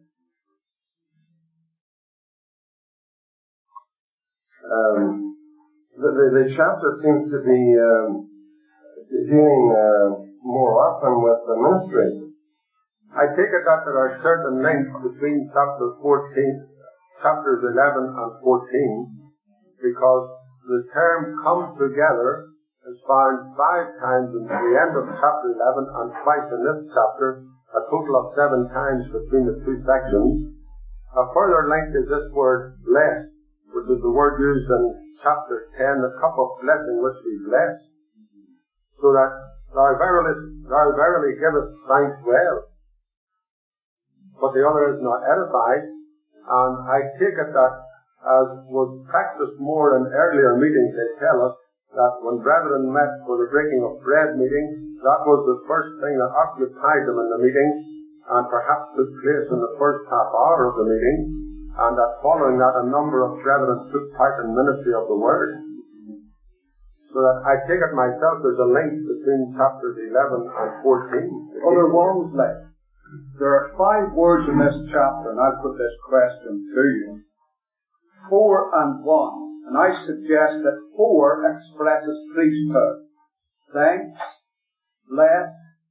The chapter seems to be dealing more often with the ministry. I take it that there are certain links between chapters 11 and 14, because the term come together is found 5 times in the end of chapter 11 and twice in this chapter, a total of 7 times between the two sections. A further link is this word bless, which is the word used in chapter 10, the cup of blessing which we bless, so that thou verily givest thanks well, but the other is not edified. And I take it that, as was practiced more in earlier meetings, they tell us that when brethren met for the breaking of bread meeting, that was the first thing that occupied them in the meeting, and perhaps took place in the first half hour of the meeting, and that following that a number of brethren took part in ministry of the Word. So that I take it myself there's a link between chapters 11 and 14. Other ones left. There are 5 words in this chapter, and I'll put this question to you. 4 and 1. And I suggest that 4 expresses priesthood. Thanks, bless,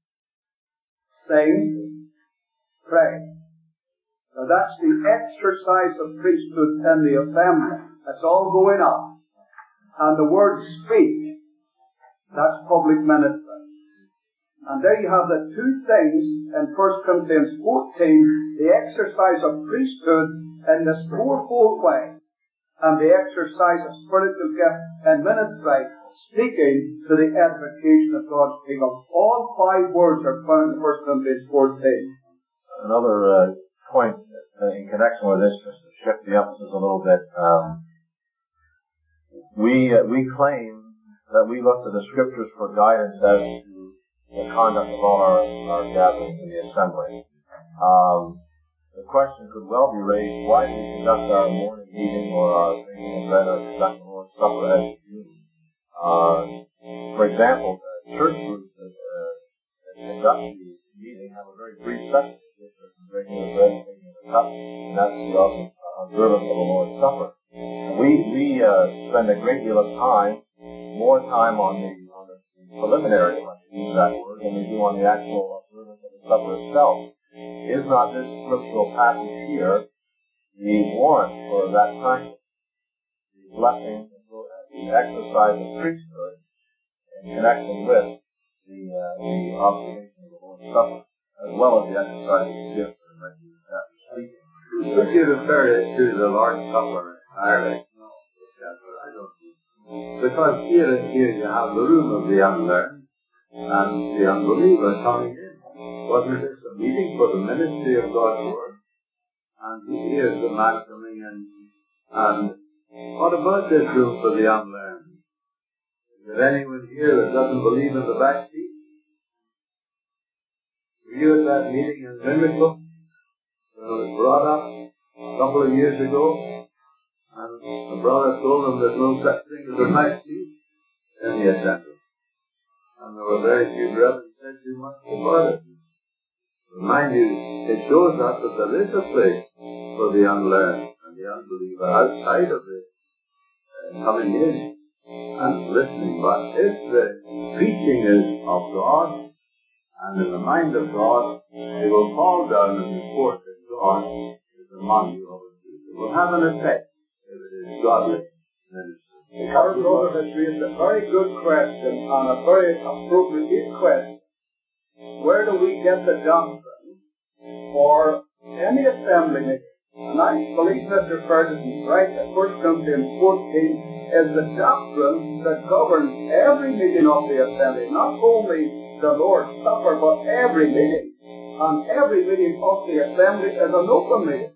sing, pray. Now that's the exercise of priesthood in the assembly. That's all going on. And the word speak, that's public ministry. And there you have the 2 things in 1 Corinthians 14, the exercise of priesthood in this 4-fold way, and the exercise of spiritual gift and ministry, speaking to the edification of God's people. All 5 words are found in 1 Corinthians 14. Another point in connection with this, just to shift the emphasis a little bit, we claim that we look to the Scriptures for guidance as to the conduct of all our gatherings in the assembly. The question could well be raised, why do we conduct our morning meeting or our drinking of bread or conduct the Lord's Supper as we do? For example, church groups that conduct the meeting have a very brief session, drinking of bread and taking of the cup, and that's the observance of the Lord's Supper. And we spend a great deal of time, more time on the preliminary, if I can use that word, than we do on the actual observance of the supper itself. Is not this scriptural passage here the warrant for that practice? The blessing, the exercise of priesthood in connection with the observation of the Lord's Supper, as well as the exercise of the gift that might use that for speaking. Would you refer it to the Lord's Supper entirely? No, I don't think. Because here you have the room of the unlearned and the unbeliever coming in. Wasn't this a meeting for the ministry of God's Word? And here's the man coming in. And what about this room for the unlearned? Is there anyone here that doesn't believe in the back seat? Were you at that meeting in Limerick when it was brought up a couple of years ago? And the brother told them there's no such thing as a back seat in the assembly. And there were very few brethren who said too much about it. Mind you, it shows us that there is a place for the unlearned and the unbeliever outside of this, coming in and listening. But if the preaching is of God and in the mind of God, they will fall down and report that God is among you. It will have an effect if it is godly ministry. Our brother has raised a very good question and a very appropriate question. Where do we get the doctrine for any assembly meeting? And I believe Mr. Ferguson is right that 1 Corinthians 14 is the doctrine that governs every meeting of the assembly, not only the Lord's Supper, but every meeting. And every meeting of the assembly is an open meeting.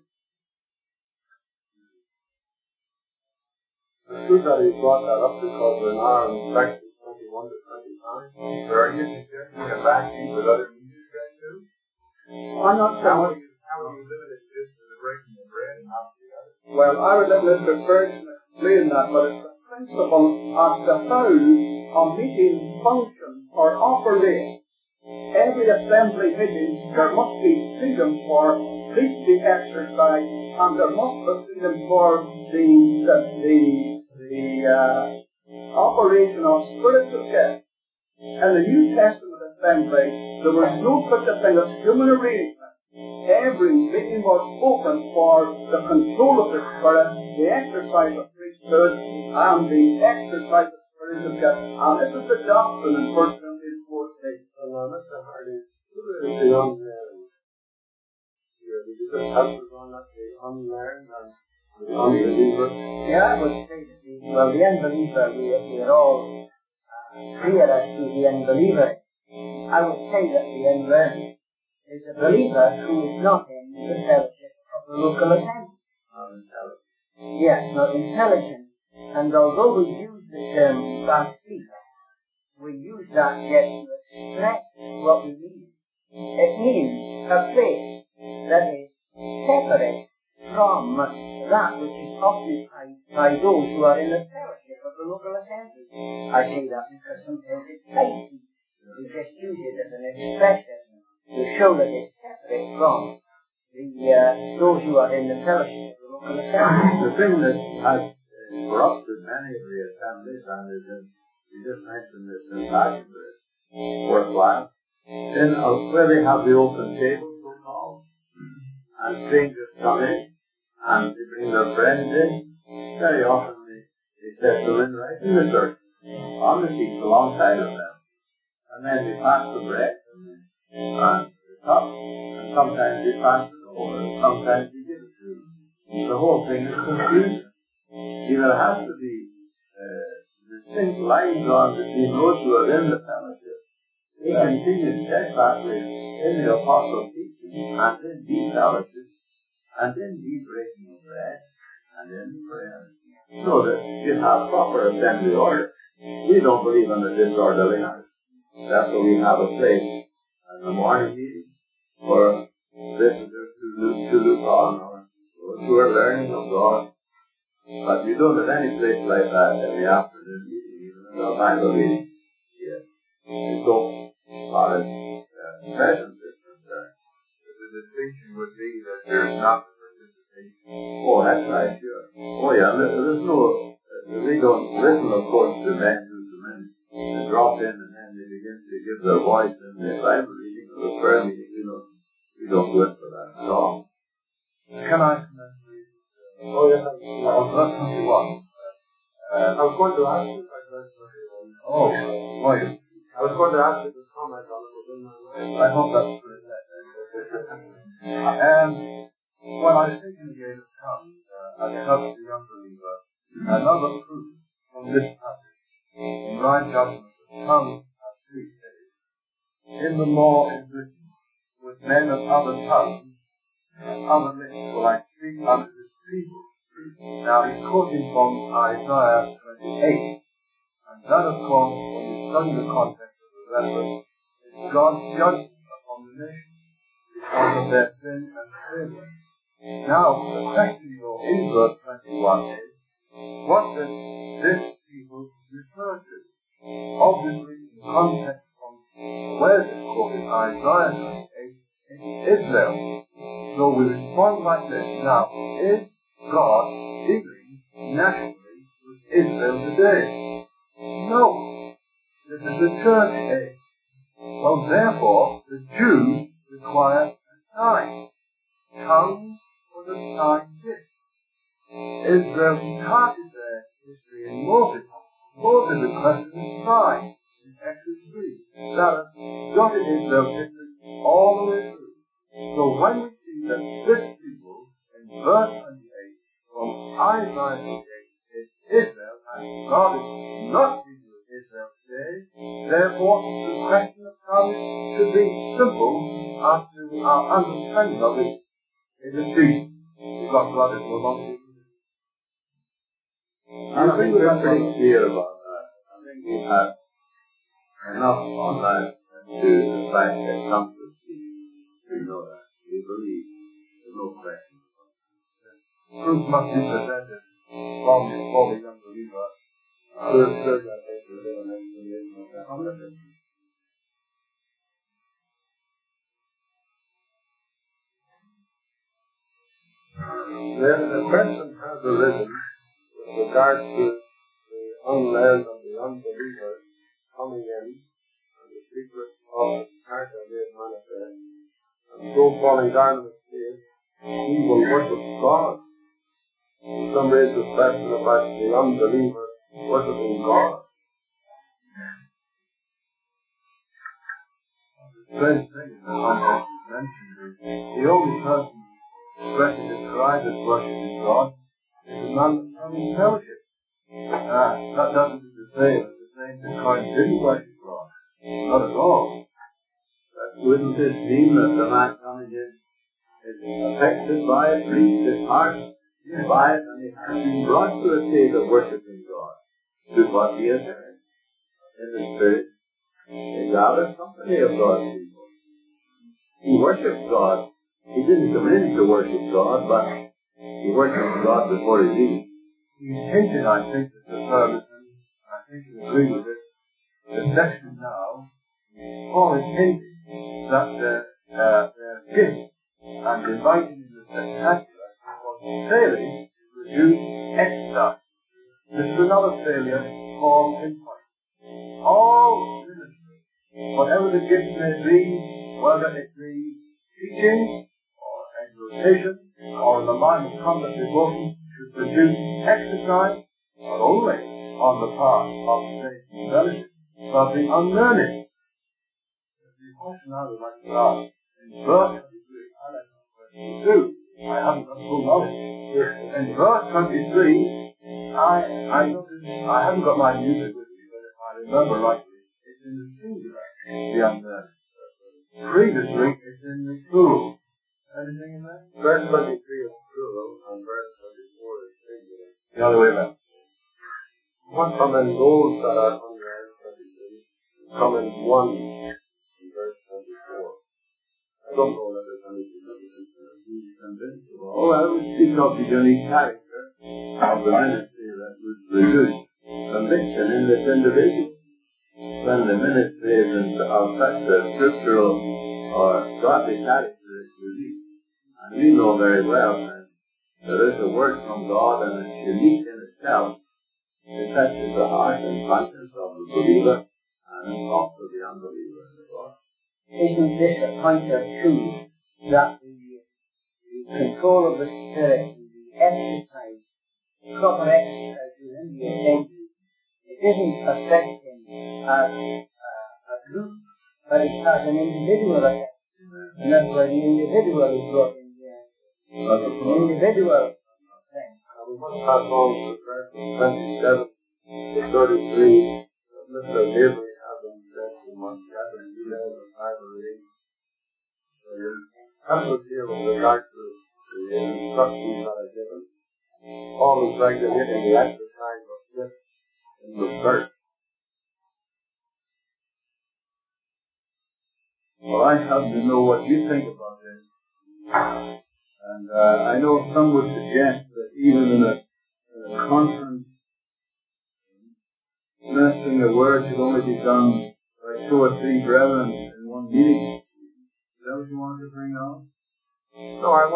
It's good that he brought that up because we're now in sections 21 to 25. So are you suggesting a vacuum with other meetings then too? I'm not sure. How would you limit it just to the breaking of bread and not the other? Well, I would let Mr. Ferguson explain that, but it's the principle as to how a meeting functions or operates. Every assembly meeting, there must be freedom for priestly exercise, and there must be freedom for the operation of spiritual gifts. In the New Testament assembly, there was no such a thing as human arrangement. Every meeting was open for the control of the Spirit, the exercise of priesthood, and the exercise of spiritual gifts. And this is the doctrine in 1 Corinthians 14. Well, Mr. Hardy, who is the unlearned? Here, we just have on that the unlearned, and the unbeliever? Yeah, I would say that the unbeliever, we are all clear as to the unbeliever. I would say that the unlearned is a believer who is not in the fellowship of the local assembly. Not intelligent. Yes, not intelligent. And although we use the term fast speaker, we use that yet to express what we mean. It means a place that is separate from that which is occupied by those who are in the fellowship of the local assembly. I say that because sometimes it's spicy. We just use it as an expression to show that it's separate from those who are in the fellowship of the local assembly. The thing that has corrupted many of the assemblies, and you just mentioned this in Passion, but it's worthwhile, where they have the open table, so-called, and strangers come in, and they bring their friends in. Very often they settle in right in the church, on the seats alongside of them. And then they pass the bread and the cup, and sometimes they pass it over, and sometimes they give it to them. The whole thing is confusion. There has to be distinct lines drawn between those who are in the fellowship. They continue steadfastly in the apostles' teaching, and in the fellowship, and in the breaking of bread, and in prayer. So that you have proper assembly order. We don't believe in a disorderly house. That's why we have a place in the morning meeting for visitors to look on, or those who are learning of God. But we don't have any place like that in the afternoon meeting, even in our Bible meeting. Yes. So far as presence is concerned. The distinction would be that there is not participation. Oh, that's right, sure. Oh, yeah, there's no, they don't listen, of course, to men who come in and drop in, and then they begin to give their voice in the Bible reading or the prayer meeting. We don't do it for that at all. Can I comment, please? Oh, yes, On verse 21. I was going to ask you about verse 21. Oh, right. I was going to ask you to comment on it within my mind. I hope that's good. When I think in the age of tongues, as helps the unbeliever, another proof from this passage, in my judgment, that tongues have 3 stages. In the law is written, with men of other tongues, and other lips will I speak unto this people. Now he's quoting from Isaiah 28, and that, of course, when you study the context of the reference, is God's judgment upon the nation because of their sin and failure. Now, the question in verse 21 is, what does this people refer to? Obviously, in context from where it's quoted, Isaiah 28, it's Israel. So we respond like this. Now, is God dealing nationally with Israel today? No. This is the church age. So therefore, the Jews require a sign. Tongues was a sign gift. Israel started their history in Moses. Moses requested a sign in Exodus 3. That dotted Israel's history all the way through. So when we see that this people, in verse 28, from Isaiah 28, is Israel, and God is not dealing with Israel today, therefore the question of tongues should be simple as to our understanding of it. It is true, because God is no longer dealing with it. I think we're pretty clear about that. I think we've had enough on that to the fact that tongues will speak. We know that. We believe. There's no question. Proof must be presented from the unbeliever. Then a question has arisen with regard to the unlearned and the unbelievers coming in, and the secret of the heart are made manifest, and so falling down in the state, he will worship God. Some raise the question about the unbeliever worshiping God. The strange thing in the context is mentioned is the only person expressing described as worshiping God non-becoming fellowship. That doesn't mean to say that the saints in Corinth didn't worship God. Not at all. But wouldn't it mean that the man coming in is affected by it, reached his heart by it, and he has been brought to a state of worshipping God through what he has heard in the Spirit? He gathered company of God's people. He worshipped God. He didn't come in to worship God, but he worshipped God before he leaves. He hinted, I think, that the Ferguson, I think you agree with this, the section now, Paul is hinting that their gift and inviting in the spectacular was failing to produce exercise. This is another failure Paul pinpoints. All ministry, whatever the gift may be, whether it be teaching or exhortation or in the line of conduct devotion, should produce exercise not only on the part of the saints and fellowship, but the unlearned. The question I would like to ask, in verse 23, I like verse 22, I haven't got full knowledge. In verse 23, I noticed, I haven't got my music with me, but if I remember rightly, it's in the singular, the unlearned. Previously, it's in the plural. Anything in there? Verse 23 is plural, and verse 24 is singular. The other way around. What come in those that are unlearned, 23, come in one in verse 24. I don't know that there's anything that is convincible. Oh, I would speak of the unique character of the ministry that would produce conviction in this individual. When the ministry is of such a scriptural or godly character is unique. And we know very well that there is a word from God and it's unique in itself. It touches the heart and conscience of the believer and also the unbeliever in the God. Isn't this a pointer too, that the control of the Spirit and the exercise, proper exercise within the assembly, it isn't affecting as a group, but it has an individual effect. And that's why the individual is brought in here. The individual thing. We must pass on to verse 27 to 33. Mr. Avery hasn't said too much yet, and he knows that I will read. So your emphasis here with regard to the instructions that are given. Paul is regulating the exercise of gifts in the church. Well, I happen to know what you think about this. And I know some would suggest that even in a conference, ministering the word should only be done by 2 or 3 brethren in one meeting. Is that what you wanted to bring out? No, I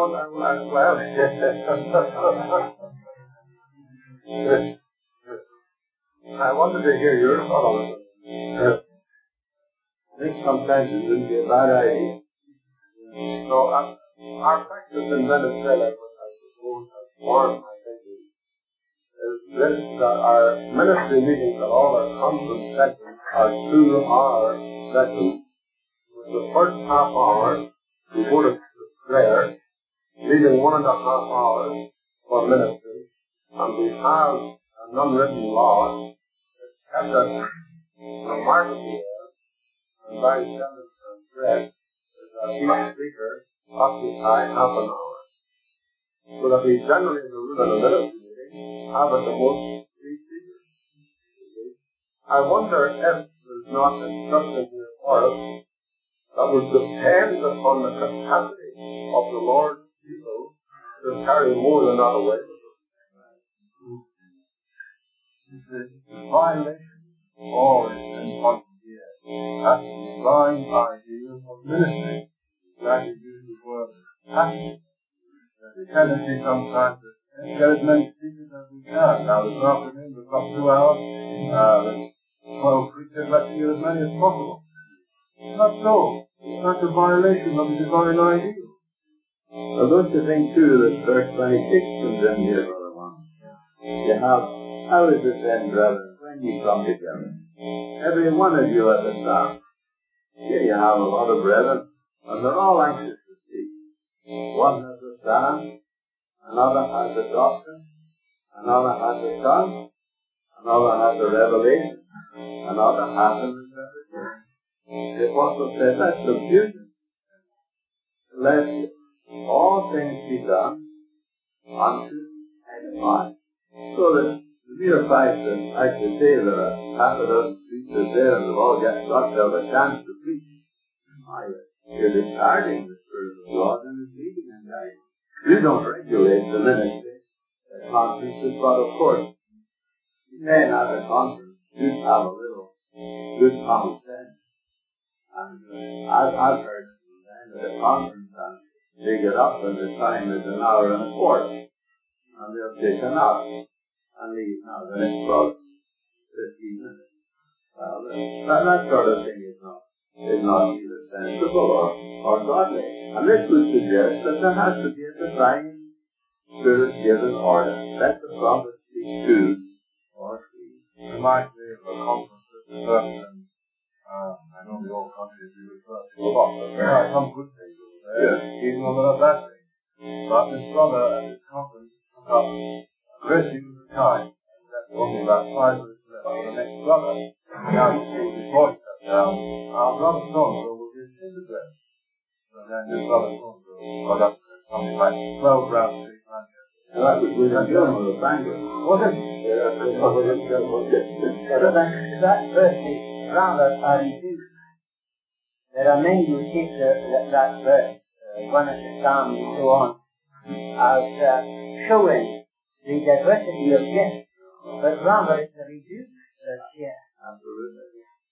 wanted to hear your thought on it. I think sometimes it wouldn't be a bad idea. So our practice in Venezuela, which I suppose has formed, I think, is this, that our ministry meetings and all our conference sessions are 2-hour sessions. With the first half hour devoted to prayer, leaving 1.5 hours for ministry, and we have an unwritten law that kept us remarkably and very generous and spread, is that each speaker occupy half an hour. So that we generally in the room in a ministry meeting have at the most 3 speakers. I wonder if there's not instruction here for us that would depend upon the capacity of the Lord's people to carry more than that away with us. The violation always in front of here. That's the divine idea of ministry. That you use the word capacity. There's a tendency sometimes to get as many speakers as we can. Now this afternoon we've got 2 hours. There's 12 preachers, let's get as many as possible. Not so. That's a violation of the divine ideal. Well, don't you think too that verse 26 comes in here, Brother One? You have, how is it then, brethren, when you come together? Every one of you at the top. Here you have a lot of brethren, and they're all anxious to speak. One has a stand, another has a doctrine, another has a tongue, another has a revelation, another has an interpretation. The Apostle says that's confusion. Let all things be done unto edifying. So that the mere fact that I could say that a half a dozen preachers there and they've all got to have a chance to preach, you're discarding the Spirit of God and His leading and guiding. You don't regulate the ministry at conferences, but of course, you may have a conference, you have a little good common sense. And I've heard at a conference and they get up and the time is an hour and a quarter. And they'll take an hour and leave now the next about 15 minutes. Well, that sort of thing is not either sensible or godly. And this would suggest that there has to be a divine Spirit-given order. Let the prophet speak to or speak. It reminds me of a conference that the person, I know the old countries we refer to a lot, but there are some good things over there, even though there are bad things. But this brother at this conference took up a great deal of the time, and that's only about 5 minutes left for the next brother. Now you see his voice cut down. Our brother so-and-so will give him the blessing. And then this brother so-and-so got up to something like 12 rounds to his Manchester. And that was William Gilman of Bangor. Was it? Yeah, William Gilman. That verse is rather reduced. There are many who take that verse, one at a time and so on, as showing the diversity of gifts, but rather it's a reduced gift. Absolutely.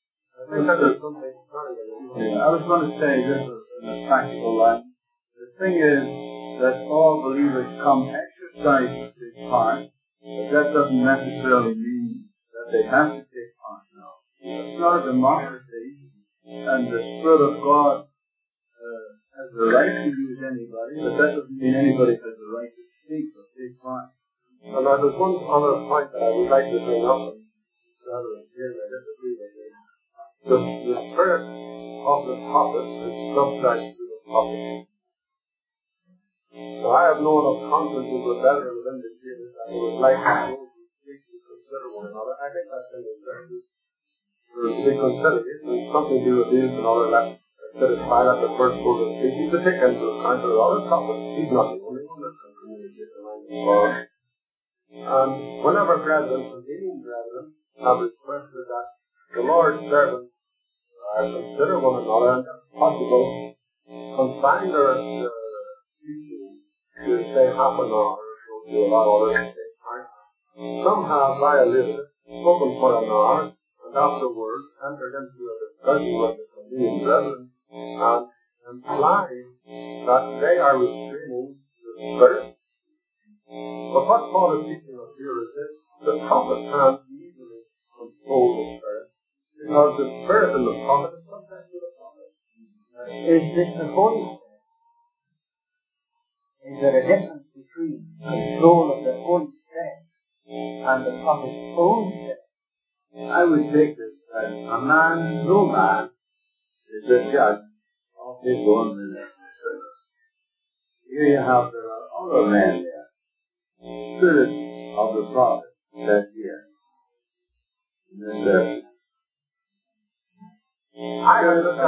I was going to say this in a practical line. The thing is that all believers come exercise to take part, but that doesn't necessarily mean that they have to take part now. It's not a democracy, and the Spirit of God has the right to use anybody, but that doesn't mean anybody has the right to speak or take part. And there's one other point that I would like to bring up, and rather than here I disagree with you. The Spirit of the prophet is subject to the prophet. So I have known of conferences with veterans indicated that they would like to speak to consider one another. I think that's in the churches. To be considered, and something to do with these and other left. That is fine at the first go to speak. You should take into account that other prophets. He's not the only one that can communicate the language of God. And whenever brethren, Canadian brethren, have requested that the Lord's servants consider one another and, if possible, confine their teaching to say half an hour or so to allow others to take time. Some have violated it, spoken for an hour, and afterwards entered into a discussion with the Canadian brethren and implying that they are restraining the Spirit. But what Paul is teaching us here is this: the prophet can't easily control the Spirit, because the Spirit in the prophet is subject to the prophet. Is this the Holy Spirit? Is there a difference between control of the Holy Spirit and the prophet's own spirit? I would take this as no man is the judge of his own ministry. Here you have, there are other men there. Spirit of the prophet says here. In this verse. I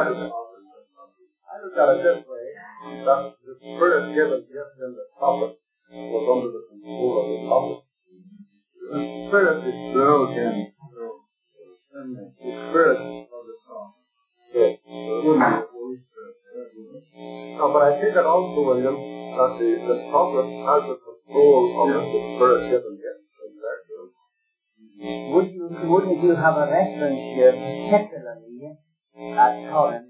look at it this way, that the Spirit given gift in the prophet was under the control of the prophet. The Spirit is broken. The Spirit of the prophet. Yes. No, but I take it also, William, that the prophet has the control of the Spirit given gift. Wouldn't you have a reference here, particularly at Corinth,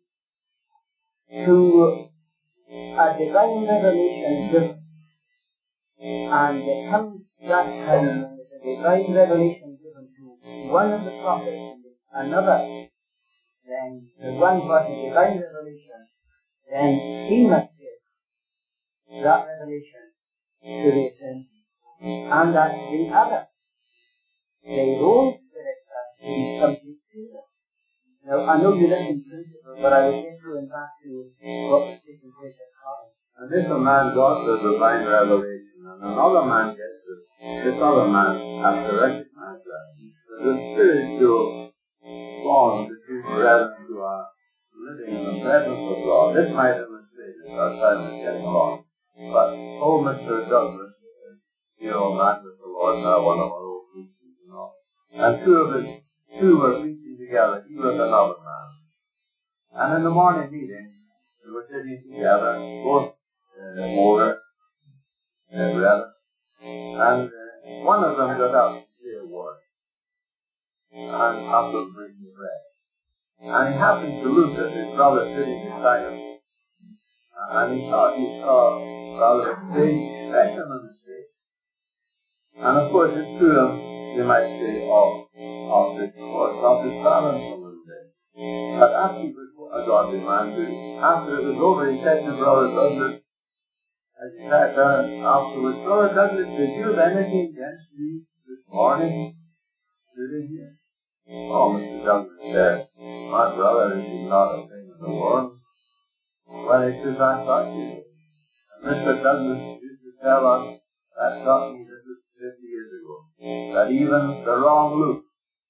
to a divine revelation given? And there comes that time when there's a divine revelation given to one of the prophets and another, then the one got a divine revelation, then he must give that revelation to the assembly. And that the other, their own spirit has to be subject to them. Now, I know you listen to principle, but I was just going back to what was taking place at Corinth. And this a man got the divine revelation, and another man gets the this other man has to recognize that. The spiritual bond between brethren who are living in the presence of God. This might illustrate it. Our time is getting along. But old Mr. Douglas, man with the Lord, now one of our old preachers and all. And two were preaching together, he was another man. And in the morning meeting, we were sitting together, both older brethren, and one of them got up to say a word, and after bringing the bread. And he happened to look at his brother sitting beside him, and he thought he saw rather a strange expression on his face. And of course it threw him, you might say, off his course, off his balance a little bit. But after he was a godly man, after it was over, he said to Brother Douglas, as he sat down afterwards, Brother Douglas, did you have anything against me this morning? Sitting here? Oh, Mr. Douglas said, my brother, this is not a thing in the world. Well, he says, I thought you did. And Mr. Douglas used to tell us, that taught me this was 50 years ago, that even the wrong look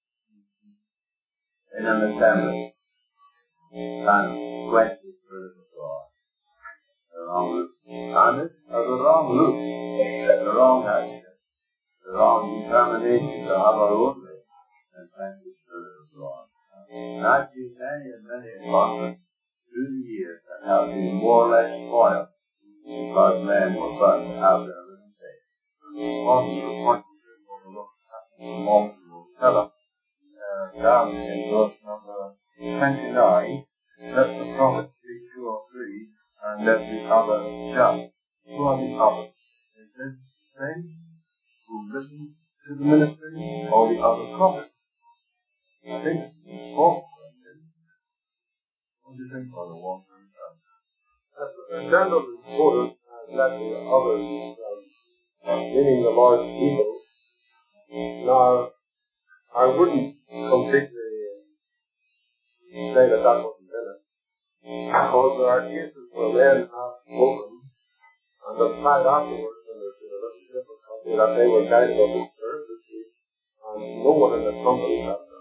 in an assembly can quench the Spirit of God. The wrong look. And it, the wrong look, the wrong action, the wrong determination to have our own way, and quench the Spirit of God. And I've seen many and many a conference through the years that have been more or less spoiled because men were trying to have their little say. On the point the moment will tell us down in verse number 29, let the prophet speak 2 or 3, and let the other judge. Who are the others? Is this the same who listen to the ministry, or the other prophets? I think it's both. What do you think, Brother Walter? The candle is quoted as let the others, meaning the Lord's people. Now, I wouldn't completely say that wasn't in it, because there are cases where men have spoken and replied afterwards, and there's been a little difficulty that they were guided of the Spirit, and no one in the company has them.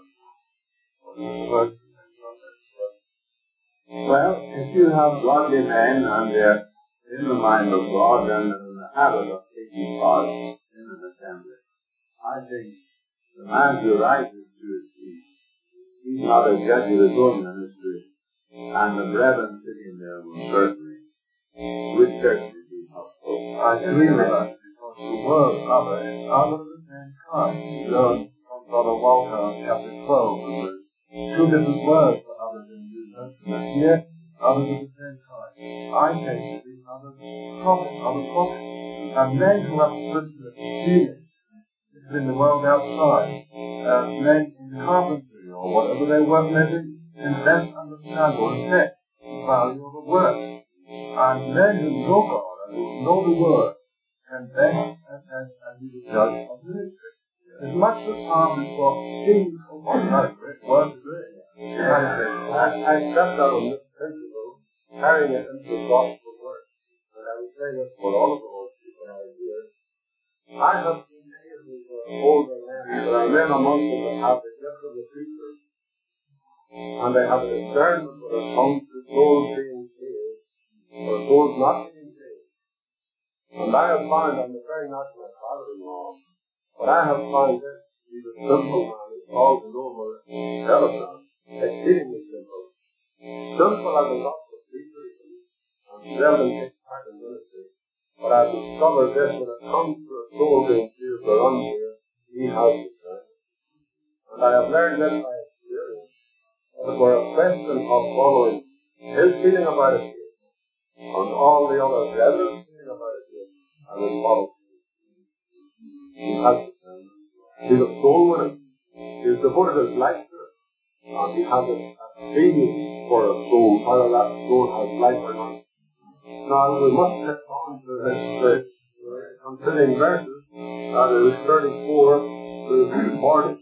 Well, if you have godly men and they're in the mind of God and in the habit of taking part in an assembly, I think the man who rises to his feet, he's not a judge of his own ministry, and the brethren sitting there would certainly be helpful. I agree with that, because the word other is other of the same kind. You learn from Brother Walter, chapter 12, that there's 2 different words for others in the New Testament. Here, others of the same kind. I take to be other prophets, and men who have spiritual feelings in the world outside, men in carpentry or whatever their work may be, can best understand or assess the value of a work. And men who know God and who know the Word can best assess and be the judge of ministry. As much as harm is for kings or whatever, word is great. I accept that on this principle, carrying it into the gospel word. And I would say this for all of those people out here. I have seen many of these older men that are men among them that have the gift of the preacher, and they have a discernment when it comes to souls being saved, or souls not being saved. And I have found, I'm referring not to my father-in-law, but I have found this, he's a simple man, he's called the noble Telephone, exceedingly simple. Simple as a gospel preacher, and seldom takes part in ministry. But I've discovered this, when it comes to a soul being saved or unsaved, he has discernment. And I have learned this by experience, that for a question of following his feeling about it, and all the other brethren feeling about it, I will follow. He has discernment. He's a soul winner. He's devoted his life to it. And he has a feeling for a soul, whether that soul has life or not. Now, we must get on to this concerning verses, that is 34 to 40.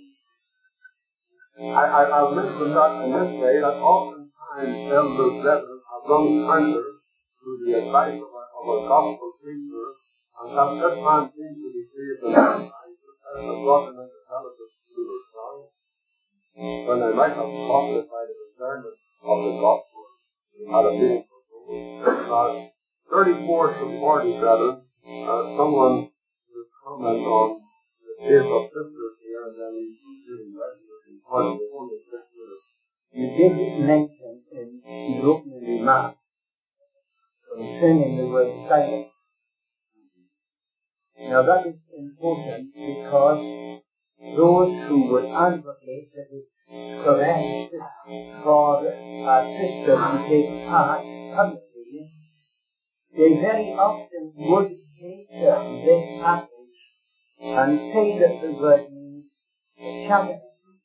I'll mention that in this way, that oftentimes elder brethren have run counter to the advice of a gospel preacher And that man seems to be saved in their eyes, and brought them into fellowship through their song, when they might have profited by the discernment of the gospel, had a meaningful role. 34 to 40, brethren, someone will comment on the case of sisters here, and then we do the rest of the scripture. You did mention in the opening remarks concerning the word silence. Now that is important because those who would advocate that it's correct for a sister to take part publicly, they very often would take this passage and say that the word means silence.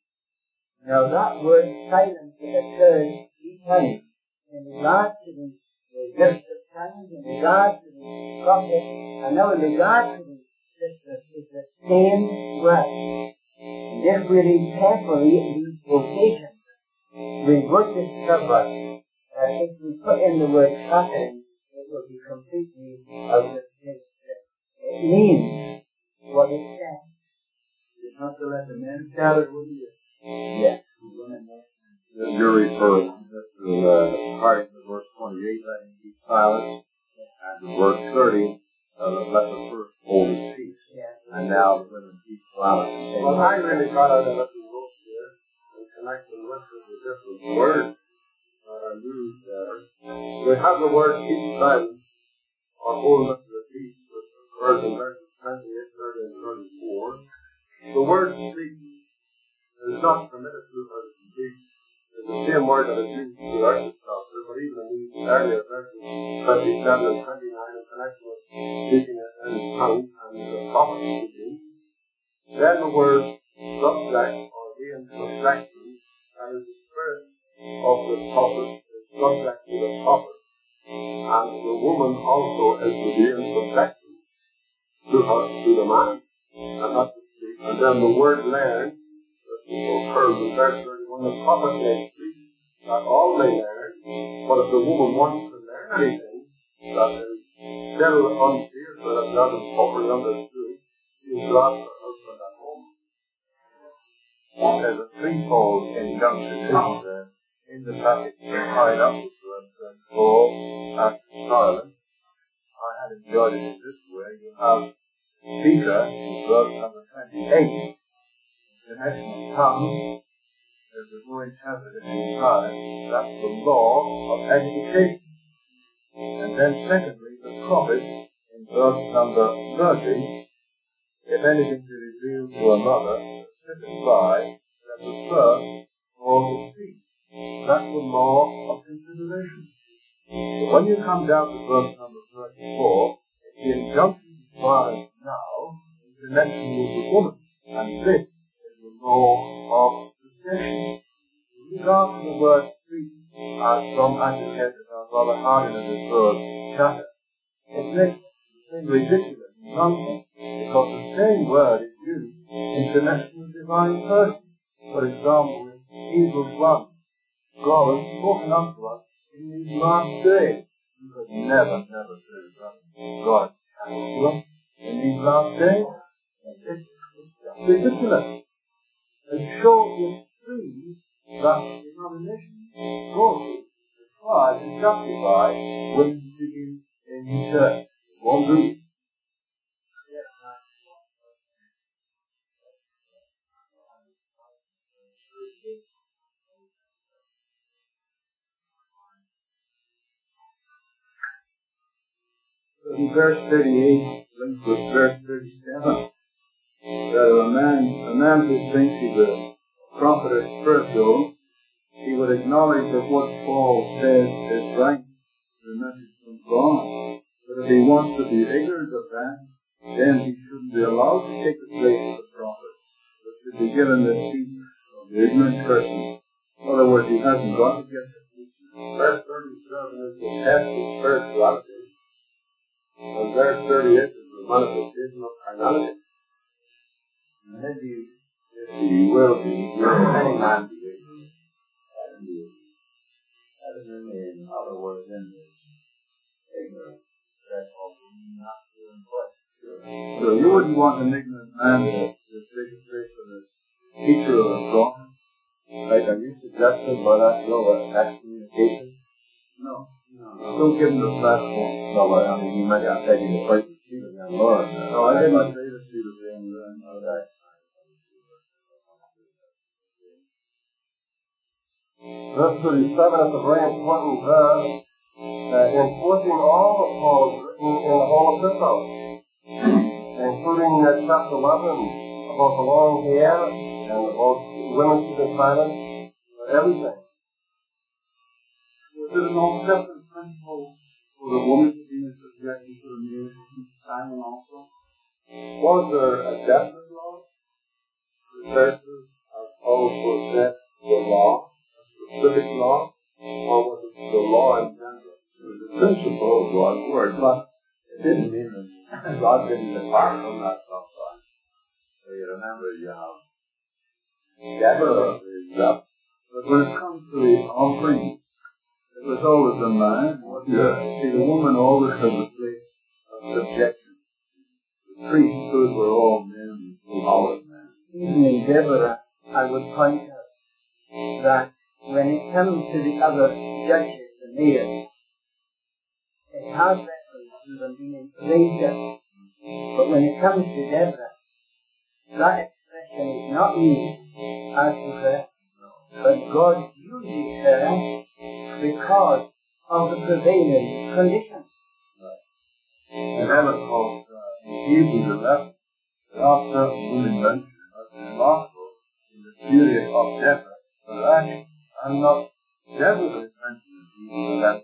Now that word silence occurs 3 times in regard to the gifts of tongues, in regard to the prophet, and now in regard to the sisters, is the same word. And if we read carefully these quotations, we would discover that if we put in the word flattering, it will be completely out of place. It means what it says. You have to let the men gather with you. Yes. You're referring to starting with verse 28, letting keep silent, and verse 30, let the first hold his peace. Yes. And now the women keep silent. Well, I really got out of what you wrote here in connection with the different words that are used there. We have the word keep silent, or hold up the peace, which occurs in verses 28, 30, and 34. The word speak is not permitted to us to speak. It's the same word that is used throughout the chapter, but even in these earlier verses, 27 and 29, in connection with speaking in tongues and the prophet speaking, then the word subject, or being subjection, that is the spirit of the prophet, is subject to the prophet, and the woman also is to be in subjection to her, to the man, and not to speak. And then the word learn, occurs in verse 31, the prophet may speak that all may learn, but if the woman wants to learn anything that is still unclear, so that doesn't properly understood, she is to ask her husband at home. There's a threefold injunction in the passage tied up with verse 34 and silence. I had enjoyed it in this way. You have speaker in verse number 28. The national tongue, as the voice has it in silence, that's the law of edification. And then secondly, the prophet, in verse number 30, if anything be revealed to another, specify that the first ought to speak. That's the law of consideration. But when you come down to verse number 34, it's the injunction to silence now in connection with the woman, and this law of succession. In regard to the word speak, as some advocates are rather hard in this word chatter, it makes things ridiculous and nonsense, because the same word is used in connection with divine persons. For example, in Hebrews 1, God has spoken unto us in these last days. You could never say that God has spoken to us in these last days. It's just ridiculous. And shows the extremes that denominations go to try to justify women speaking in the church. It won't do. In verse 38, linked with verse 37, that a man who thinks he's a prophet or spiritual, he would acknowledge that what Paul says is right, the message from God. But if he wants to be ignorant of that, then he shouldn't be allowed to take the place of the prophet, but should be given the seat of the ignorant person. In other words, he hasn't got to get the teaching. Verse 37 is the test of spirituality, and verse 38 is the manifestation of carnality. And if you will be, any man be ignorant, and be in other words, in this ignorance, that will be not doing what brother, you wouldn't want an ignorant man to take a place of a teacher or a prophet. Like, are you suggesting by that, excommunication? No. Don't give him the platform. No, but I mean, you might have taken the place of Stephen and Lord. No, I didn't say that Stephen being there. Okay. Verse 37 is a very important verse, enforcing all the Paul's written in the whole epistle, including chapter 11 about the long hair and about women keeping silent, everything. Was it an old separate principle for the woman to be in subjection to the male to keep silent also? Was there a definite law? The churches, as Paul was said, the law, a specific law, or was it the law in general? It was the principle of God's word, but it didn't mean that God didn't depart from that sometimes. So you remember you have Deborah is up. But when it comes to the offering, it was always a man. See, the woman always has a place of subjection. The priesthood were all men, always men. Even in Deborah, I would point out that when it comes to the other judges, the mayors, it has reference to them being in later. But when it comes to Deborah, that expression is not used as to her, but God uses her because of the prevailing conditions. And then, of course, in Hebrews 11, there are certain women mentioned as remarkable in the period of Deborah, but and not Deborah is mentioned in Hebrews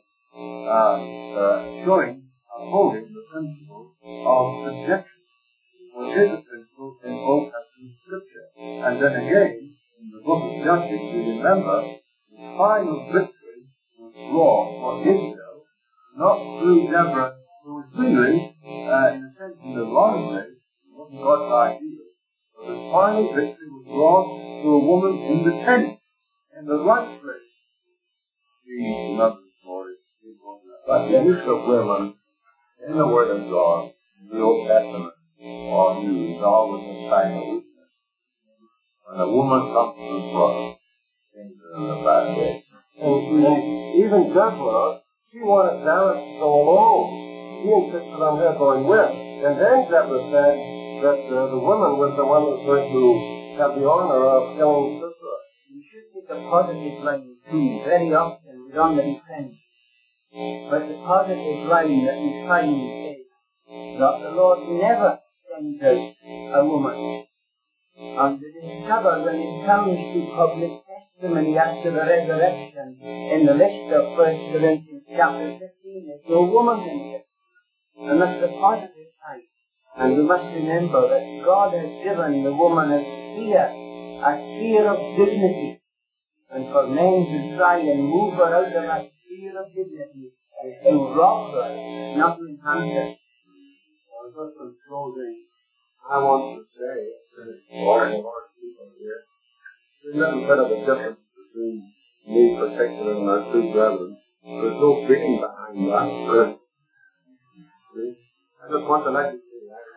11, showing, upholding the principle of subjection, which is a principle in Old Testament Scripture. And then again, in the book of Judges, we remember the final victory was wrought for Israel, not through Deborah, who was really, in a sense, in the wrong place. It wasn't God's ideal. But the final victory was wrought through a woman in the tent, in the right place. We remember the story. But the use of women in the Word of God, in the Old Testament, are used always in time of weakness. When a woman comes to the front, things are in a bad way. And even Deborah, she wanted Barak to go alone. He insisted on her going with. And then Deborah said that the woman was the one who was going to have the honor of killing Sisera. You should take a positive line too. Very often we're on the defense. But the positive line that we find is that the Lord never sends out a woman. And to discover when it comes to public testimony after the resurrection, in the list of 1 Corinthians chapter 15, there's no woman in it. And that's the positive side. And we must remember that God has given the woman a sphere of dignity. And for men to try and move her out of that sphere of dignity is to rob her, not to enhance her. Just in closing, I want to say to all of our people here, there's a little bit of a difference between me particularly and my two brethren. There's no being behind that word. See? I just want to let you see that.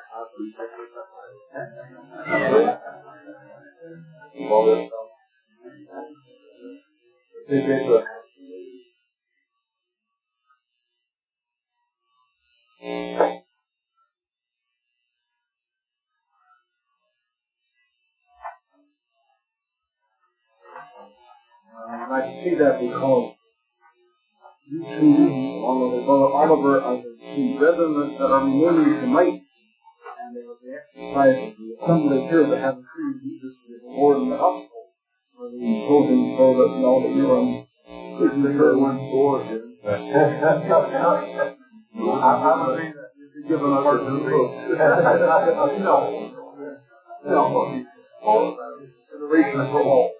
I can see that because you two, along with Brother Oliver, are the two brethren that are remaining tonight, and they will be exercising the assembly here to have a true Jesus to the Lord in the gospel, for the closing so that you know that you're on the third one board here. I'm going to be given a word to the consideration for all.